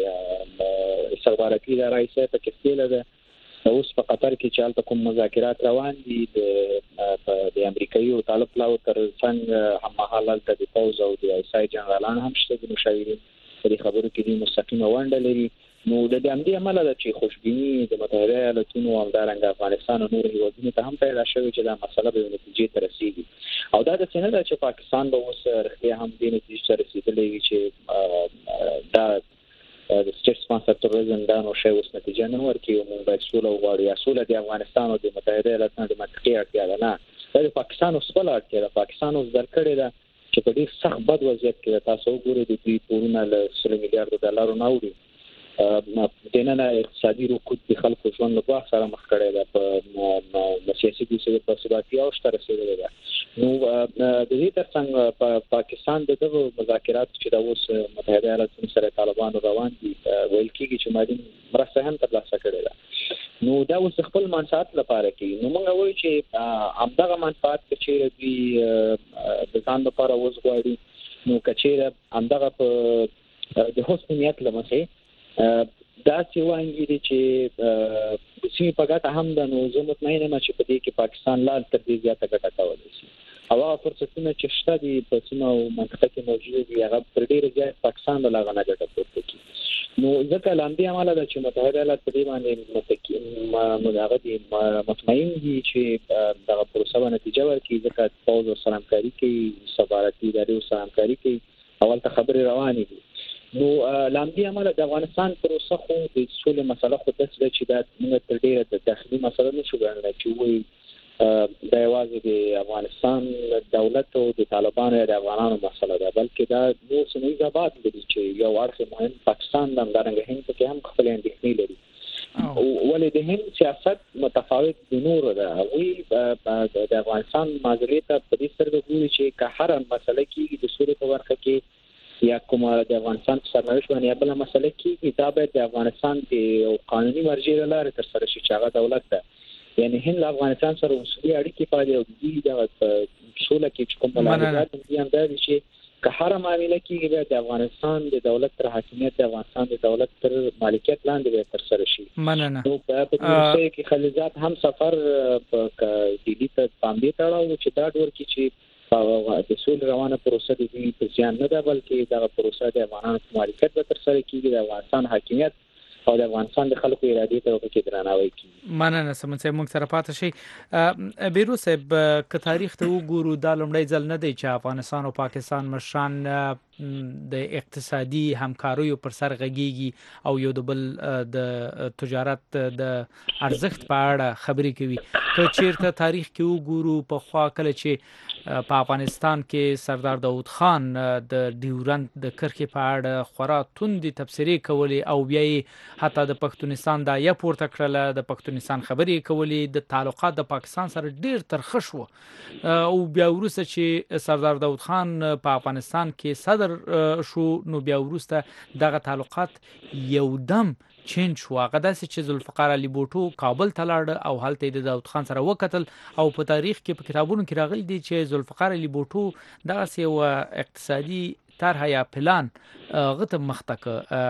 د استخباراتي ادارې سره په کې ښکیل ده. اوس په قطر کې چې هلته کوم مذاکرات روان دي د د امریکایي او طالب تر څنګ هممهاله هلته د پوز او د آی اس آی جنرالان هم شته، د مشاورین په دې خبرو کې دي مستقیمه ونډه لري. نو د دې همدې عمله ده چې خوشبیني د متحده ایالاتونو او همدارنګه افغانستان او نور هیوادونو ته هم پیدا شوې چې دا مسله به نتیجې ته رسیږي. او دا د څه نه ده چې پاکستان به اوس رښتیا هم دې نتیجې ته رسېدلی وي چې دا د سټیټ سپانسر تروریزم دا نو شی اوس نتیجه نه ورکوي او موږ باید سوله وغواړو. یا سوله د افغانستان او د متحده ایالاتونو د منطقي اړتیا ده، نه دا د پاکستان اوس خپله اړتیا ده. پاکستان اوس در کړې ده چې په ډېر سخت بد وضعیت کې ده. تاسو وګورئ د دوی پورونه له سلو میلیارډو ډالرو نه اوړي، دننه اقتصادي رکود د خلکو ژوند له ګواښ سره مخ کړی ده، په سیاسي ګوسې په ثباتي اوج ته رسېدلی ده. نو د دې ترڅنګ په پاکستان د دغو مذاکراتو چې دا اوس متحده ایالاتونو سره طالبانو روان دي، ویل کېږي چې مالي مرسته هم ترلاسه کړې ده. نو دا اوس خپل منفعت لپاره کوي. نو موږ وایو چې همدغه منفعت که چېرې دوی د ځان لپاره اوس غواړي، نو که چېرې همدغه په د حسن نیت له مخې دا چې وایي دي چې د سیمې په ګټه هم ده، نو زه مطمئن یم چې په دې کې پاکستان لا تر دې زیاته ګټه کولی شي. او هغه فرصتونه چې شته دي په سیمه او منطقه کې موجود دي، هغه تر ډېره زیات پاکستان له هغه نه ګټه پورته کوي. نو ځکه له همدې امله ده چې متحده ایالات په دې باندې هغه دي مطمئن دي چې دغه پروسه به نتیجه ورکړي، ځکه پوځ ورسره همکاري کوي، استخباراتي ادارې ورسره همکاري کوي، اولته خبرې روانې دي. نو لامدي عمله د افغانستان پروسه خو د سولې مسله خو داسې ده چې دا موږ تر ډېره د داخلي مسله نشو ګڼلی چې وایي دا یوازې د افغانستان دولت او د طالبانو یا د افغانانو مسله ده، بلکې دا نور سیمه ییز ابعاد لري چې یو اړخ مهم پاکستان د همدارنګه هند پکې هم خپلې اندېښنې لري. ولې د هند سیاست متفاوت د نورو ده. هغوی د افغانستان معادلې ته په دې سترګه ګوري چې که هره مسله کېږي د سولې په برخه کې یا کومه د افغانستان په سرنوشت باندې یا بله مسله کېږي، دا باید د افغانستان د قانوني مرجع له لارې ترسره شي چې هغه دولت ده. یعنی هند له افغانستان سره اصولي اړیکې پالي او دوی دغه په سوله کې چې کوم ملاحظات دي هم دا دي چې که هر معامله کېږي د افغانستان د دولت تر حاکمیت د افغانستان د دولت تر مالکیت لاندې به تر سره شي. مننه. نو په پروسه کې خلیزات هم سفر په دلی ته باندې تړاو چې دا ډور کې چې د سول روانه پروسه د دې په ځان نه ده بلکې دا پروسه د افغانانو په مالکیت به تر سره کېږي، د افغانستان حاکمیت او د افغانستان د خلکو ارادې ته وکړي درناوی کوي. مننه سمون صاحب، موږ سره پاتې شي. بیرو صاحب، که تاریخ ته وګورو دا لومړی ځل نه دی چې افغانستان او پاکستان مشران د اقتصادي همکاریو پر سر غږیږي او یو د بل د تجارت د ارزښت په اړه خبرې کوي. که چیرته تاریخ کې وګورو په خوا کله چې په افغانستان کې سردار داود خان د ډیورند د کرښې په اړه خورا توندې تبصرې کولې او بیا حتی د پښتونستان دا یا پورته کړله، د پښتونستان خبرې کولې، د تعلقات د پاکستان سره ډیر ترخه شو او بیا وروسته چې سردار داود خان په افغانستان کې صدر شو نو بیا وروسته دغه تعلقات یو دم چینج شو. هغه داسې چې ذوالفقار علي بوټو کابل ته لاړ او هلته د داود خان سره وکتل او په تاریخ کې په کتابونو کې راغلی دی چې ذوالفقار علي بوټو دغسې یو اقتصادي طرح یا پلان غته مختک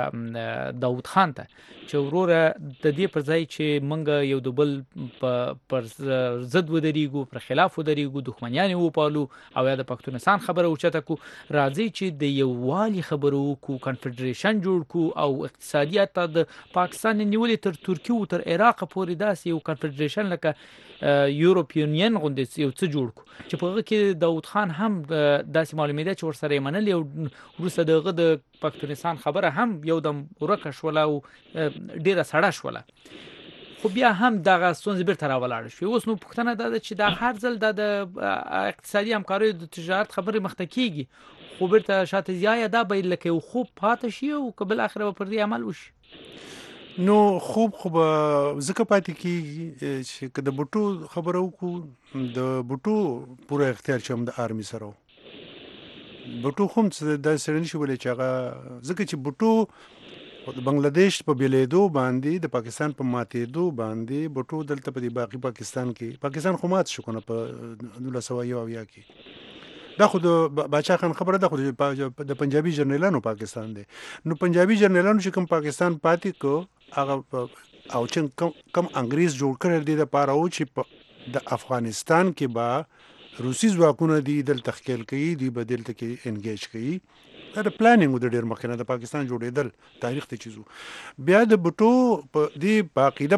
داود خان ته چې وروره د دې پر ځای چې منګه یو د بل پر ضد ودرېږو، پر خلاف ودرېږو، دښمنیانې وپالو او یا د پښتونستان خبره اوچته کو، راځي چې د یووالي خبره وکړو، کنفدریشن جوړ کو او اقتصادي حتی د پاکستان نیولې تر ترکیې او تر عراق پورې داسې یو کنفدریشن لکه یورپین یونین غوندې یو څه جوړ کو چې په هغه کې داود خان هم داسې معلومه ده چې ورسره یې منلې او وروسته دغه د پښتونستان خبره هم یو دم ورکه شوله او ډیره سړه شوله، خو بیا هم دغه ستونزې بیرته راولاړه شوې. اوس نو پوښتنه دا ده چې دا هر ځل د اقتصادي همکاریو د تجارت خبرې مخته کېږي خو بیرته شاته ځایه دا به لکه یو خوب پاتې شي او که بالاخره به پر دې عمل وشي. نو خوب خو به ځکه پاتې کېږي چې که د بوټو خبره وکړو، د بوټو پوره اختیار چې هم د آرمي سره و. بوټو خو هم دا سړی نشي ویلی چې هغه، ځکه چې بوټو د بنګلادیش په بېلېدو باندې د پاکستان په ماتېدو باندې بوټو دلته په دې باقي پاکستان کې پاکستان خو مات شو که نه په نولس سوه یو اویا کې. دا خو د باچا خان خبره ده، خو د پنجابي جرنیلانو پاکستان دی. نو پنجابي جرنیلانو چې کوم پاکستان پاتې کو هغه او چې کم کم انګریز جوړ کړی دی دپاره و چې د افغانستان کې به روسي ځواکونه دي دلته ښکېل کوي، دوی به دلته کې انګیج کوي. دا د پلانینګ د ډېر مخکې نه د پاکستان جوړېدل تاریخ ته چیز و. بیا د بوټو په دې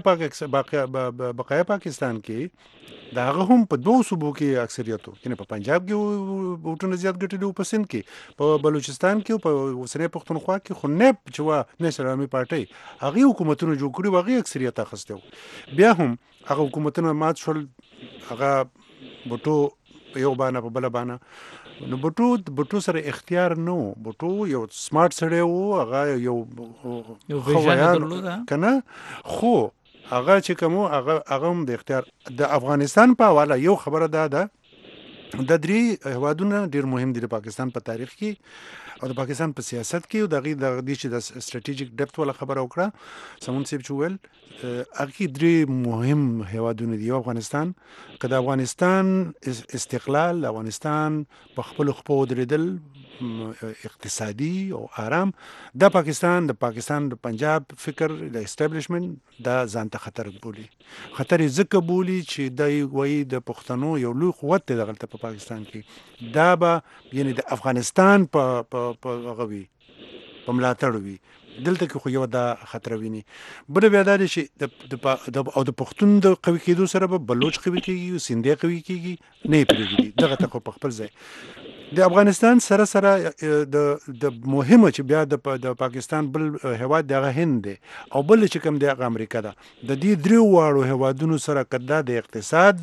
باقاعده بقایا پاکستان کې د هغه هم په دوو صوبو کې اکثریت و، یعنې په پنجاب کې بوټونه زیات ګټلي وو، په سند کې، په بلوچستان کې، په اوسنۍ پښتونخوا کې. خو نیب چې وه نیشنل ارمي پارټۍ هغې حکومتونه جوړ کړي وو، هغې اکثریت اخیستی و. بیا هم هغه حکومتونه مات شول، هغه بوټو په یو بانه په بله بانه. نو بوټو بوټو سره اختیار نه و، بوټو یو سمارټ سړی و، هغه یو ښه ویان که نه، خو هغه چې کوم هغه هغه هم د اختیار. د افغانستان په حواله یو خبره دا ده، د درې هیوادونه ډېر مهم دي د پاکستان په تاریخ کې او د پاکستان په سیاست کې، او د هغې د دې چې د سټریټیجیک ډپت والا خبره وکړه سمون صاحب چې وویل، هغې کې درې مهم هیوادونه دي. یو افغانستان، که د افغانستان استقلال، افغانستان په خپلو خپو ودرېدل اقتصادي او آرام، دا پاکستان د پاکستان د پنجاب فکر د اسټابلیشمنټ دا ځان ته خطر بولي. خطر یې ځکه بولي چې دی وایي د پښتنو یو لوی قوت دی دغلته په پاکستان کې، دا به یعنې د افغانستان په هغه وي، په ملاتړ وي. دلته کې خو یو دا خطر ویني. بله بیا دا دی چې او د پښتون د قوي کېدو سره به بلوچ قوي کېږي، سیندی قوي کېږي، نه یې پرېږدي. دغه ته خو په خپل ځای د افغانستان سره سره د مهمه چې بیا د پاکستان بل هیواد دی هغه هند دی، او بل چې کوم دی هغه امریکا ده. د دې درې واړو هیوادونو سره که دا د اقتصاد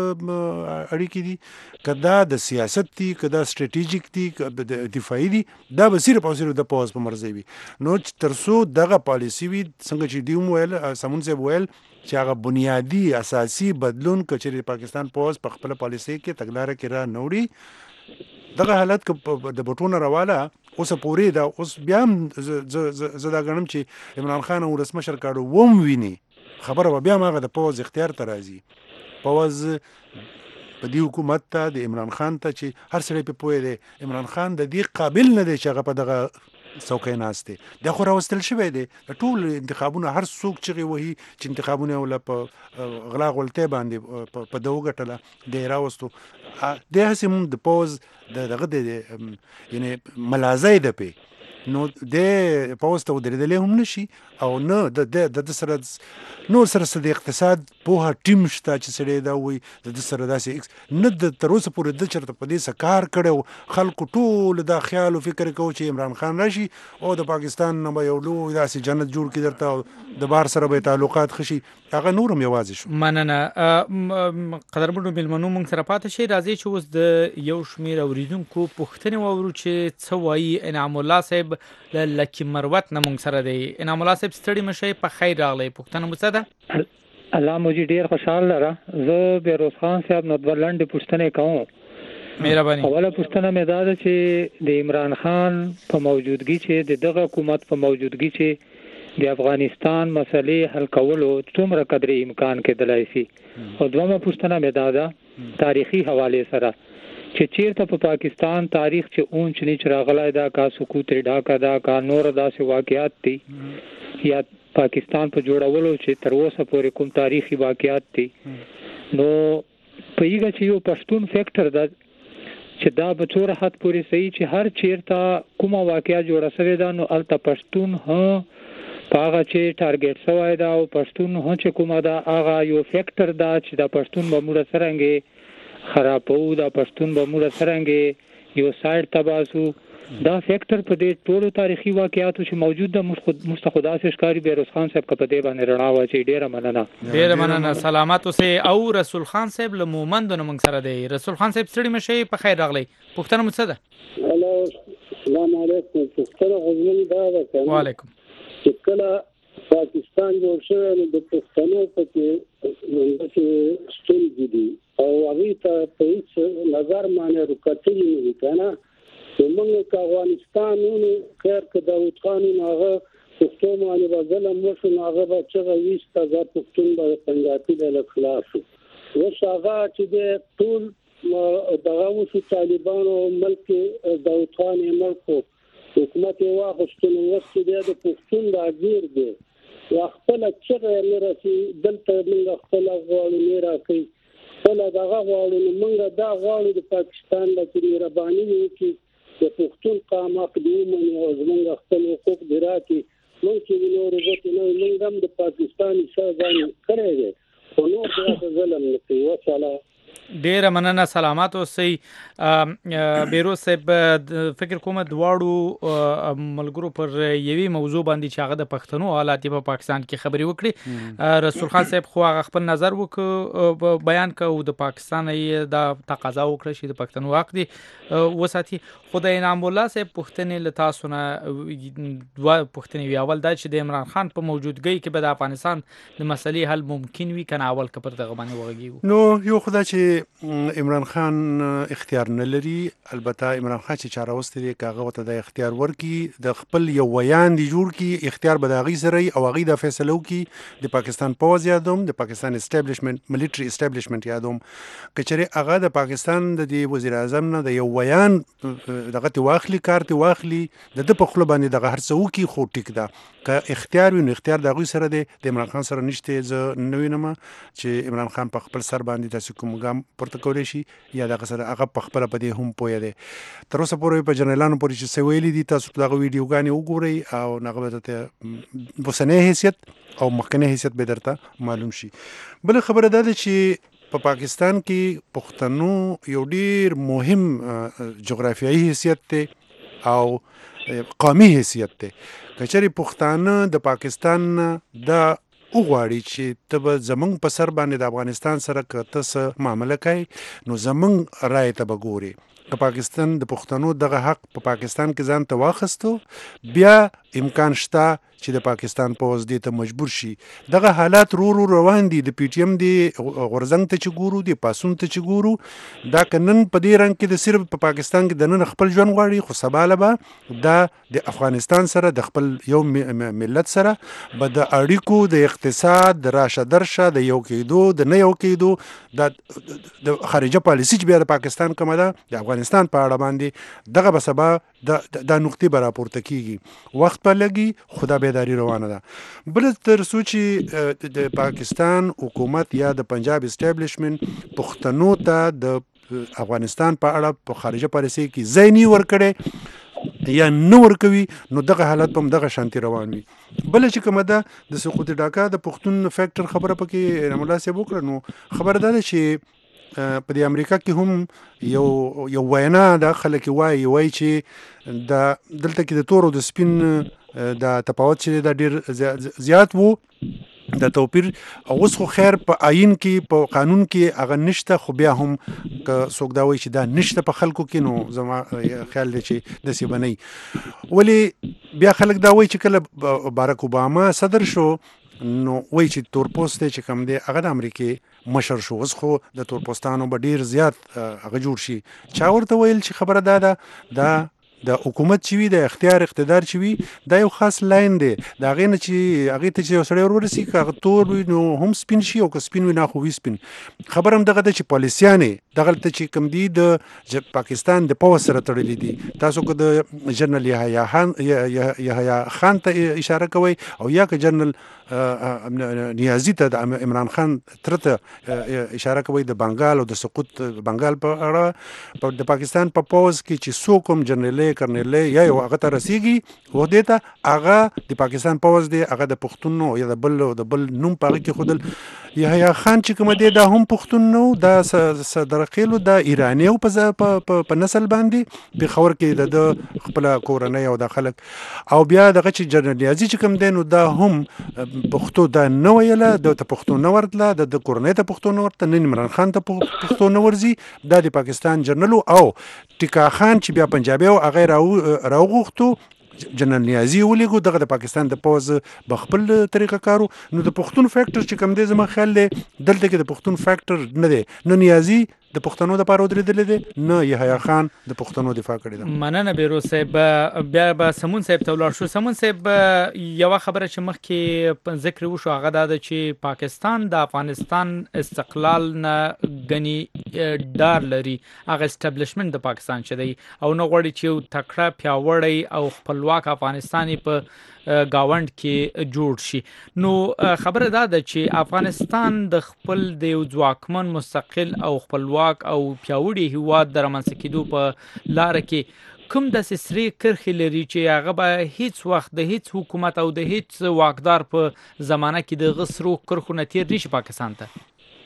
اړیکې دي، که دا د سیاست دي، که دا سټریټیجیک دي، که د دفاعي دي، دا به صرف او صرف د پوځ په مرضی وي. نو تر څو دغه پالیسي وي، څنګه چې دوی وویل، سمون صاحب ویل چې هغه بنیادي اساسي بدلون که چېرې پاکستان پوځ په خپله پالیسۍ کې تګلاره کې را نه وړي، دغه حالت که د بوټو نه راواله اوسه پورې ده. اوس بیا هم زه دا ګڼم چې عمران خان او ولسمشر کاډو وم ویني، خبره به بیا هم هغه د پوځ اختیار ته راځي. پوځ په دې حکومت ته د عمران خان ته چې هر سړی په پوهه دی عمران خان د دې قابل نه دی چې هغه په دغه څوکۍ ناست دی دا خو راوستل شوی دی د ټول انتخابونه هر څوک چې وهي چې انتخابونه ولا په غلا غلطه باندې په دغه غټله دی راوستو د هسم د پوز د دغه د یعنی ملازۍ ده په نو د پوسټ او درېدلې هم نشي او نه د د سره نور سره د اقتصاد په ټیم شته چې سړی دا وي د سره داسې نه د تر اوسه پورې د چرته په دې سکار کړو خلکو ټول دا خیال او فکر کوي چې عمران خان راشي او د پاکستان نه یو لوی داسې جنت جوړ کړي درته د بار سره به تعلقات خشي هغه نورم یوازې شو مننه قدرمنو ملمنو مونږ سره پاتې شي راځي چې اوس د یو شمیر اوریدونکو پوښتنه وورو چې څه وایي انعام الله صاحب لکه مروت نه مونږ سره دی انعام الله صاحب ستړي مشه په خیر راغلی پوښتنه مو څه ده الله مو ډیر خوشاله لره زه بیروز خان صاحب نو ولند پوښتنه کوم مهرباني اوله پوښتنه مې دا ده چې د عمران خان په موجودګي چې د دغه حکومت په موجودګي چې د افغانستان مسلې حل کولو څومره قدرې امکان کېدلای شي او دویمه پوښتنه مې دا ده تاریخي حواله سره چې چیرته په پاکستان تاریخ چې اونچ نیچ راغلی دا کا سکوت ډاکا دا کا نور داسې واقعیات دي یا پاکستان په جوړولو چې تر اوسه پورې کوم تاریخي واقعیات دي نو په یوه چې یو پښتون فیکټر دا چې دا به څوره حد پورې صحیح چې هر چیرته کومه واقعیا جوړه شوې ده نو الته پښتون ها پاغه چې ټارګټ شوی دا او پښتون هو چې کومه دا هغه یو فیکټر دا چې دا پښتون به موږ سرنګي خرابو دا پښتون به موږ سرنګي یو سایډ تباسو دا فیکټر په دې ټولو تاریخي واقعیاتو چې موجود ده مستخدا شکاری بیروز خان صاحب په دې باندې رڼا واچي ډیره مننه ډیره مننه سلامات اوسه او رسول خان صاحب له مومند نو موږ سره دی رسول خان صاحب ستړي مشه په خیر راغلی پوښتنه مو څه ده الو السلام علیکم پوښتنه غوښتنه دا ده وعلیکم چې کله پاکستان جوړ شو نو د پښتنو په کې چې ستونزې دي او هغه ته په هیڅ نظر باندې رکتلی نه کنه موږ که افغانستان نو خیر که داود خان هغه پښتون باندې بدل مشو هغه به چې ویسته ځا پښتون به پنجابي له خلاص و شاغه چې د ټول دغه وسو طالبانو ملک داود خان ملک حکومت واغشتون وخت دی د پښتون د اجیر دی خپل چې نه راسي دلته موږ خپل غواړو نه راکې خپل دغه غواړو موږ دا غواړو د پاکستان د مهرباني وکړي د پښتون قام اقدیم او زموږ خپل حقوق دراتي موږ چې نور وروته نو موږ هم د پاکستان څخه کړی دی خو نور دا ظلم نه کوي وساله ډیره مننه سلامات اوسئ بیروز صاحب فکر کوم دواړو ملګرو پر یوې موضوع باندې چې هغه د پښتنو حالات په پاکستان کې خبري وکړي رسول خان صاحب خو هغه خپل نظر وک بیان کړ د پاکستان د تقاضا وکړه چې د پښتنو حق دي وساتي خدای انعام الله صاحب پښتنې لتا سونه دوا پښتنې ویول دا چې د عمران خان په موجودګۍ کې به د افغانستان د مسلې حل ممکن وي کنه اول کپر دغه باندې وغږیو نو یو خدای چې عمران خان اختیار نه لري البته عمران خان چې چاره واستي کاغه وته د اختیار ورکی د خپل یو ویان دی جوړ کی اختیار به د غي سره او غي د فیصلو کی د پاکستان پوز یادوم د پاکستان اسټابلیشمنت ملټری اسټابلیشمنت یادوم کچره هغه د پاکستان د وزیر اعظم نه د یو ویان دغه واخلي کارت واخلي د په خپل باندې دغه هر څو کی خو ټیک ده که اختیار وي نو اختیار د غي سره دی د عمران خان سره نشته ز نوې نما چې عمران خان په خپل سر باندې تاسو کوم ګام پورته کولی شي یا د سره هغه په خپل په دې هم پوي دی تر اوسه پورې په جنرالانو پورې چې سویلې دي تاسو دغه ویډیوګانې وګورئ او هغه ته بوسنه حیثیت او مخکنه حیثیت به درته معلوم شي بل خبره ده چې په پاکستان کې پښتنو یو ډیر مهم جغرافیایي حیثیت ته او قومي حیثیت ته کچري پښتانه د پاکستان د وګواړي چې تب زمنګ په سر باندې د افغانستان سره کته څه معاملې کوي نو زمنګ رائے ته بګوري که پاکستان د پښتنو دغه حق په پا پاکستان کې ځان ته واخستو بیا امکان شته چې د پاکستان پوز دې ته مجبور شي. دغه حالات رو رو روان دي. د پی ټی ایم دی غورزنګ ته چې ګورو، د پاسون ته چې ګورو، دا کنن په دې رنګ کې د صرف په پاکستان کې د نن خپل ژوند غواړي، خو سبا به دا د افغانستان سره د خپل یو ملت سره به د اړیکو د اقتصاد د راشه درشه د یو کېدو د نه یو کېدو د خارجه پالیسي چې بیا د پاکستان کومه ده د افغانستان په اړه باندې دغه به سبا د نقطې به راپورته کیږي. وخت په لګي، خدا بیداری روانه ده. بل تر څو چې د پاکستان حکومت یا د پنجاب اسټابلیشمنت پښتنو ته د افغانستان په اړه په خارجه پالیسي کې ځای نه ورکړي یا نه ورکوي، نو دغه حالت په دغه شانتي روان وي. بل چې کومه ده د سقوط ډاکا د پښتون فیکټر خبره پکې رحم الله صاحب وکړه، نو خبره ده چې په د امریکا کې هم یو یو وینا د خلک وایي وایي چې د دلته کې د تور او د سپین د تفاوت چې د ډیر زیات وو د توپیر، اوس خو خیر په آئین کې په قانون کې هغه نشته، خو بیا هم که څوک دا وایي چې دا نشته په خلکو کې، نو زما خیال دی چې داسې به نه وي. ولې بیا خلک دا وایي چې کله باراک اوباما صدر شو، نو وایي چې تورپوست چې کوم دی هغه د امریکې مشر شو، اوس خو د تورپوستانو به ډیر زیات هغه جوړ شي. چا ورته ویل چې خبره دا ده دا د حکومت چې وي، د اختیار اقتدار چې وي، دا یو خاص لاین دی. د هغې نه چې هغې ته چې یو سړی ورورسي، که هغه تور وي نو هم سپین شي، او که سپین وي نو خو وي سپین. خبر هم دغه ده چې پالیسیانې دغلته چې کوم دي د پاکستان د پوځ سره تړلي دي. تاسو که د جنرال یحیی خان یحیی خان ته اشاره کوئ، او یا که جنرال نیازي ته د عمران خان تر ته اشاره کوي د بنګال او د سقوط بنګال په اړه، د پاکستان په پوځ کې چې څوک هم جنرالي کرنیلي یا یو هغه ته رسیږي، وحدې ته هغه د پاکستان پوځ دی، هغه د پښتون یا د بل د بل نوم په هغه کې خودل. یحیی خان چې کوم دی دا هم پښتون نو، دا صدرقیلو د ایرانی او په نسل باندې پېښور کې د خپل کورنۍ او د خلک، او بیا دغه چې جنرال نیازي چې کوم دی نو دا هم پښتو دا نه ویله، د ته پښتو نه ورتله، د کورنۍ ته پښتو نه ورته، نن عمران خان ته پښتو نه ورځي. دا د پاکستان جنرال او ټیکا خان چې بیا پنجابي او هغه راوغوښتو، جنرال نیازي ولیکو، دغه د پاکستان د پوځ بخپل طریقه کارو. نو د پښتون فیکټر چې کوم دی زما خیال دی دلته کې د پښتون فیکټر نه دی، نه نیازي د پښتنو د پاره ودرېدلی دی، نه یحیی خان د پښتنو دفاع کړې ده. مننه بیرو صاحب. بیا به سمون صاحب ته ولاړ شو. سمون صاحب، یوه خبره چې مخکې ذکر وشو هغه دا ده چې پاکستان د افغانستان استقلال نه غني ډار لري، هغه اسټابلیشمنت د پاکستان چې دی، او نه غواړي چې یو تکړه پیاوړی او خپلواک افغانستان په گاوند کې جوړ شي. نو خبره دا ده چې افغانستان د خپل د یو ځواکمن مستقل او خپلواک او پیاوړي هیواد د رامنځته کېدو په لار کې کوم د سری کرخې لري چې هغه به هیڅ وخت د هیڅ حکومت او د هیڅ واکدار په زمانه کې د غسرو کرخو نه تیر نشي پاکستان ته.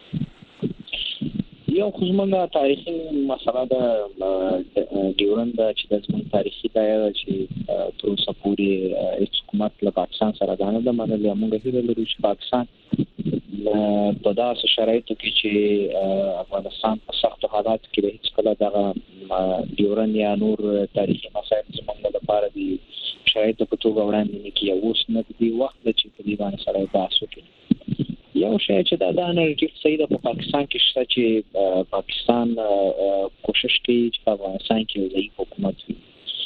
یو خو زمونږ تاریخي مسله ده ډیورنډ چې د زمونږ تاریخي دایره چې تر اوسه پورې هیڅ حکومت له پاکستان سره دا نه ده منلې. موږ هیله لرو چې پاکستان په داسې شرایطو کې چې افغانستان په سختو حالاتو کې به هیڅ کله دغه ډیورنډ یا نور تاریخي مسایل زمونږ لپاره دي شرایطو په توګه وړاندې نه کړي. اوس نه د دې وخت ده چې په دې باندې سره بحث وکړي. یو شی چې دا د نړیوال صحیح ده په پاکستان کې شته چې پاکستان کوشش کوي چې په افغانستان کې ضعیف حکومت وي.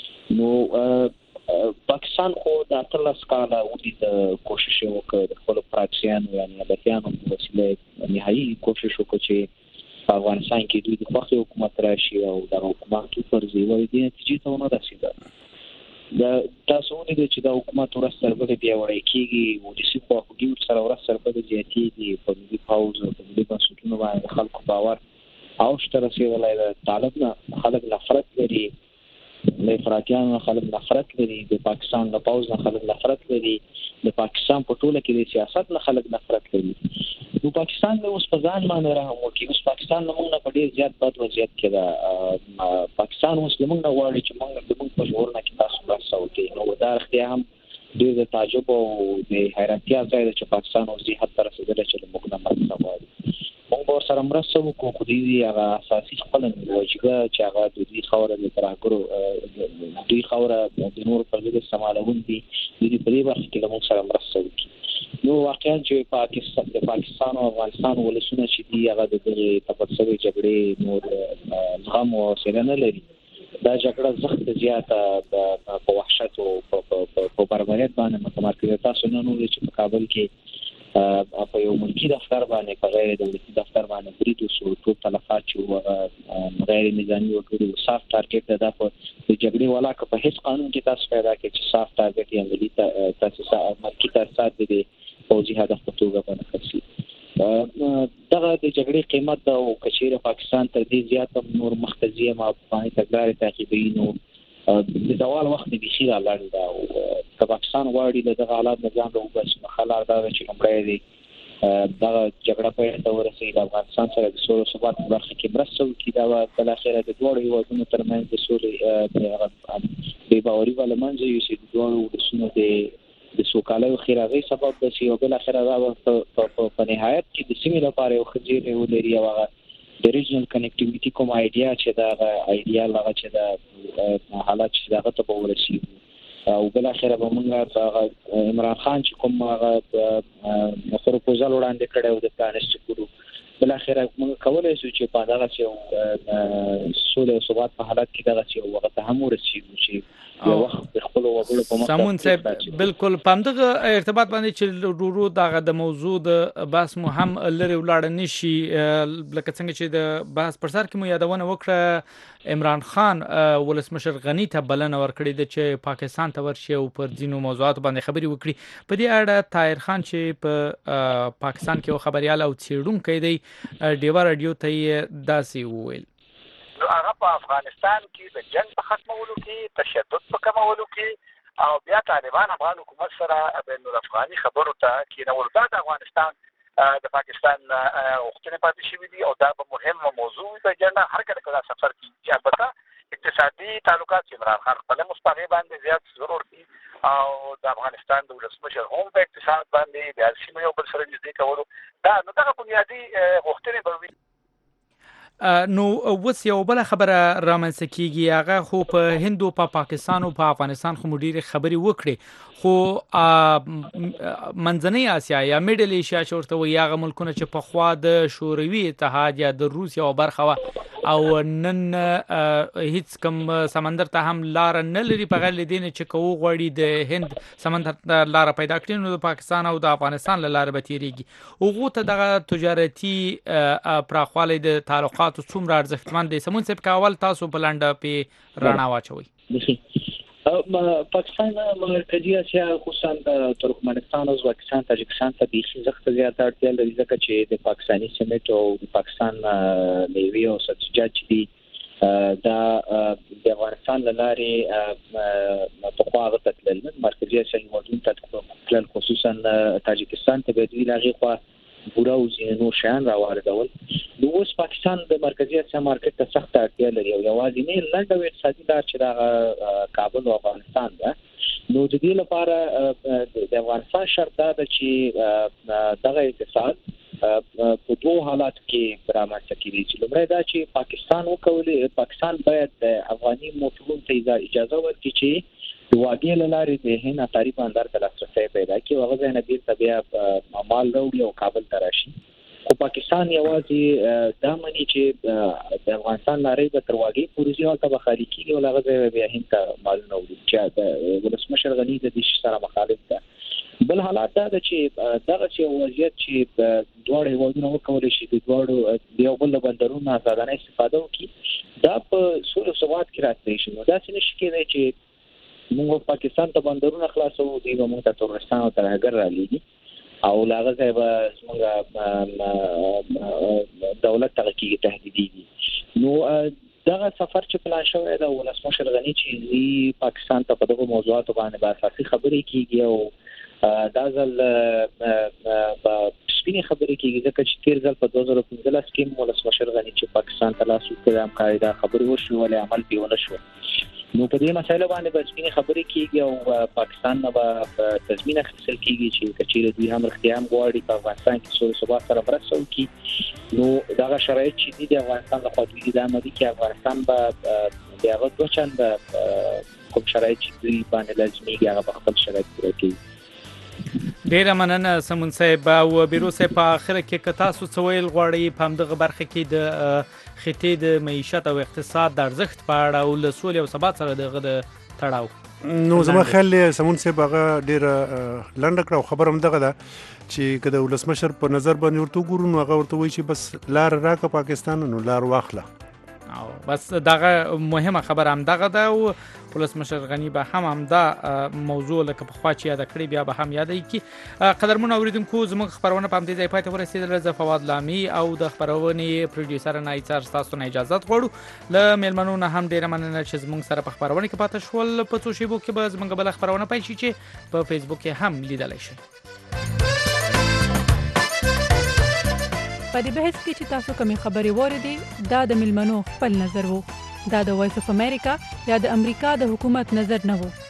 نو پاکستان خو د اتلس کاله ودې د کوشش وکړ د خپل پراکسیانو یعنی نباتیانو په وسیله نهایي کوشش وکړ چې په افغانستان کې دوی د خوښ حکومت راشي او د حکومت پر ځای وایي د نتیجې ته ونه رسیدل. دا تاسو ولې چې دا حکومت ورسره بل بیا وړي کیږي او د سیخو خو سره ورسره بل زیاتېږي په ملي پاوز او په ملي بنسټونو باندې خلکو باور او شته رسېدلی ده. طالب نه خلک نفرت لري، له افراطیانو نه خلک نفرت لري، د پاکستان له پاوز نه خلک نفرت لري، د پاکستان په ټوله کې د سیاست نه خلک نفرت لري. نو پاکستان له اوس په ځان باندې راهم وکړي. اوس پاکستان له موږ نه په ډېر زیات بد وضعیت کې ده. پاکستان اوس له موږ نه غواړي چې موږ د موږ په ژغورنه کې تاسو مرسته وکړئ. نو دا رښتیا هم ډېر د تعجب او د حیرانتیا ځای ده چې پاکستان اوس دې حد ته رسېدلی چې له موږ نه مرسته غواړي. موږ موږ سره مرسته وکړو خو دې هغه اساسي خپل وجیبه چې هغه د دې خوره د تراګرو دوی خوره د نور په ځای استعمالون دي د دې په دې وخت کې موږ سره مرسته وکړي. نو واقعا چې پاکستان د پاکستان او افغانستان ولسونه چې دی هغه د دې تفصیلي جګړې نور زغم او سره لري. دا جګړه زخت زیاته په وحشت او په بربریت باندې متمرکزه. تاسو نن نور چې په کابل کې په یو ملکی دفتر باندې په غیر دولتي دفتر باندې برید وشو، ټول تلفات چې غیر نظامي وګړي صاف ټارګټ ده. په جګړې ولاکه په هیڅ قانون کې تاسو پیدا کې چې صاف ټارګټ یې عملي تاسو مرکزي تاسیسات دي فوجي هدف په توګه باندې خرڅي. دغه د جګړې قیمت او کچېره پاکستان تر دې زیات نور مختزیه ما باندې تګلارې تعقیبوي. نو د زوال وخت به شي لاړ دا او پاکستان غواړي دغه حالات نظام له وبس خلار دا چې کومړی دی دا جګړه په تور ورسېږي. افغانستان سره د سولې ثبات برخه کې مرسته وکړي. دا بل اخره د دوه هیوادونو ترمنځ د سولې د باوري ولمنځه یو چې دوه ولسونه د د سوکاله او خیراغي سبب د سی او بل اخره دا په نهایت کې د سیمې لپاره یو خزیر ولري. هغه د ریجنل کنیکټیویټي کوم ایډیا چې دا ایډیا لغه چې دا حالات چې دا ته به ورسیږي او بل اخره به موږ عمران خان چې کوم هغه پروپوزال وړاندې کړی و د پلانسټ کورو بل اخره موږ کولای شو چې په دغه چې سولې او ثبات په حالت کې دغه چې وخت هم ورسیږي چې یو وخت خپل وګړو په مخ سمون صاحب بالکل پامدغه ارتباط باندې چې ورو دغه د موضوع د بحث مو هم لري ولاړ نشي لکه څنګه چې د بحث پر سر کې مو یادونه وکړه عمران خان ولسمشر غنی ته بلنه ورکړې ده چې پاکستان ته ورشي او پر ځینو موضوعات باندې خبري وکړي. په دې اړه طاهر خان چې په پاکستان کې خبريال او څېړونکی دی ډیوا رادیو ته داسې وویل نو هغه په افغانستان کې د جنگ په ختمولو کې تشدد په کمولو کې او بیا طالبان افغان حکومت سره بین الافغاني خبرو ته کېنول. دا د افغانستان د پاکستان غوښتنې پاتې شوې دي او دا به مهمه موضوع وي په جنګ هر کله کله سفر کې چې البته اقتصادي تعلقات چې عمران خان خپل مستقیم باندې زیات ضرور دي او د افغانستان د ولسمشر هم په اقتصاد باندې د سیمې یو بل سره نږدې کولو دا نو دغه بنیادي غوښتنې به وي. نو وس یو بل خبره رامنځته کیږي هغه خو په هند او په پاکستان او په افغانستان خو ډیره خبري وکړي خو منځنۍ اسیا یا میډل ایشیا چورته وي هغه ملکونه چې په خوا د شوروي اتحاد یا د روسیا او برخه او نن هیڅ کوم سمندر ته هم لار نه لري په غیر لدین چې کو غوړي د هند سمندر لار پیدا کړي نو د پاکستان او د افغانستان لار به تیریږي او غوته د تجارتي پراخواله د تعلقات څومره ارزښتمن دي. سمون صاحب کاول تاسو بلنده په رانا واچوي. پاکستان مرکزی اسیا خصوصا د ترکمنستان او ازبکستان تاجکستان ته د زخت زیات اړتیا لري ځکه چې د پاکستاني سیمټ او د پاکستان میوه او سبزیجات دي دا د افغانستان لارې په خواغه تتلل مرکزی اسیا هیوادونو ته تتلل خصوصا تاجکستان ته به دی لاغي خوا بورا او زینو شان راوړل. نو اوس پاکستان د مرکزی اسیا مارکیټ ته سخت اړتیا لري او یوازې نه لنډه وې اقتصادي لار چې دا کابل او افغانستان ده. نو د دې لپاره د افغانستان شرط دا ده چې دغه اقتصاد په دوه حالات کې رامنځته کیږي. چې لومړی دا چې پاکستان وکولي پاکستان باید د افغاني موټرونو ته اجازه ورکړي چې د واګې لارې د هند اتاري بندر ته لاسرسي پیدا کړي او هغه ځای نه بیرته بیا مال راوړي او کابل ته راشي. خو پاکستان یوازې دا مني چې د افغانستان لارې به تر واګې پورې ځي او ته خالي کیږي او هغه ځای بیا هند ته مال نه وړي چې د ولسمشر غنی د دې سره مخالف ده. بل حالات دا چې دغه چې وضعیت چې دوه هیوادونه وکولای شي د دوه یو بل بندرونو آزادانه استفاده وکړي دا په سولې ثبات کې راځي شي. نو دا څه نشي کېدای چې موږ پاکستان ته بندرونه خلاصو دی به موږ ته ترکستان او ترهګر را لېږي او لاغه ځای به موږ دولت ته کېږي تهدیدي دي. نو دغه سفر چې پلان شوی دا ولسمشر غنی چې پاکستان ته په دغه موضوعاتو باندې به اساسي خبرې کیږي او دا ځل په سپینې خبرې کیږي ځکه چې تیر ځل په دوه زره پنځلس کې ولسمشر غنی چې پاکستان ته لاس وکړ همکاري دا خبرې وشو ولې عمل پیونه شو. نو په دې مسایلو باندې بس په خبرې کیږي او پاکستان نه به تضمین اخیستل کیږي چې کچېره دوی هم اختیام غواړي په افغانستان کې سول ثبات سره مرسته وکړي. نو دا شرایط چې د افغانستان له خوا دوی د امریکا کې افغانستان به د هغه دوه چنده کوم شرایط چې دوی باندې لازمي هغه په خپل شرایط پوره کوي. ډیره مننه سمون صاحب او بیرو صاحب. په اخر کې که تاسو څه ویل غواړئ په همدغه برخه کې د خطې د معیشت او اقتصاد د ارزښت په اړه او له سولې او ثبات سره دغه د تړاو؟ نو زما خیال سمون صاحب هغه ډیره لنډه کړه خبر هم دغه ده چې کله ولسمشر په نظر باندې ورته ګورو نو هغه ورته وایي چې بس لار راکه پاکستان نو لار واخله. او بس دغه مهمه خبر هم دغه ده او ولسمشر غنی به هم هم دا موضوع لکه په خوا چې یاد کړی بیا به هم یادې کی. قدرمن اوریدونکو زموږ خبرونه په دې ځای پاتې ورسېدل. زه فواد لامي او د خبرونې پروډوسر نایڅار تاسو نه اجازه غواړو. له میلمنو نه هم ډیره مننه چې زموږ سره په خبرونه کې پاتې شول. په څو شیبو کې به زموږ بل خبرونه پیل شي چې په فیسبوک کې هم لیدلای شئ. په دې بحث کې چې تاسو کومې خبرې واورېدې دا د میلمنو خپل نظر وو. دا د وایس اف امریکا یا د امریکا د حکومت نظر نه وو.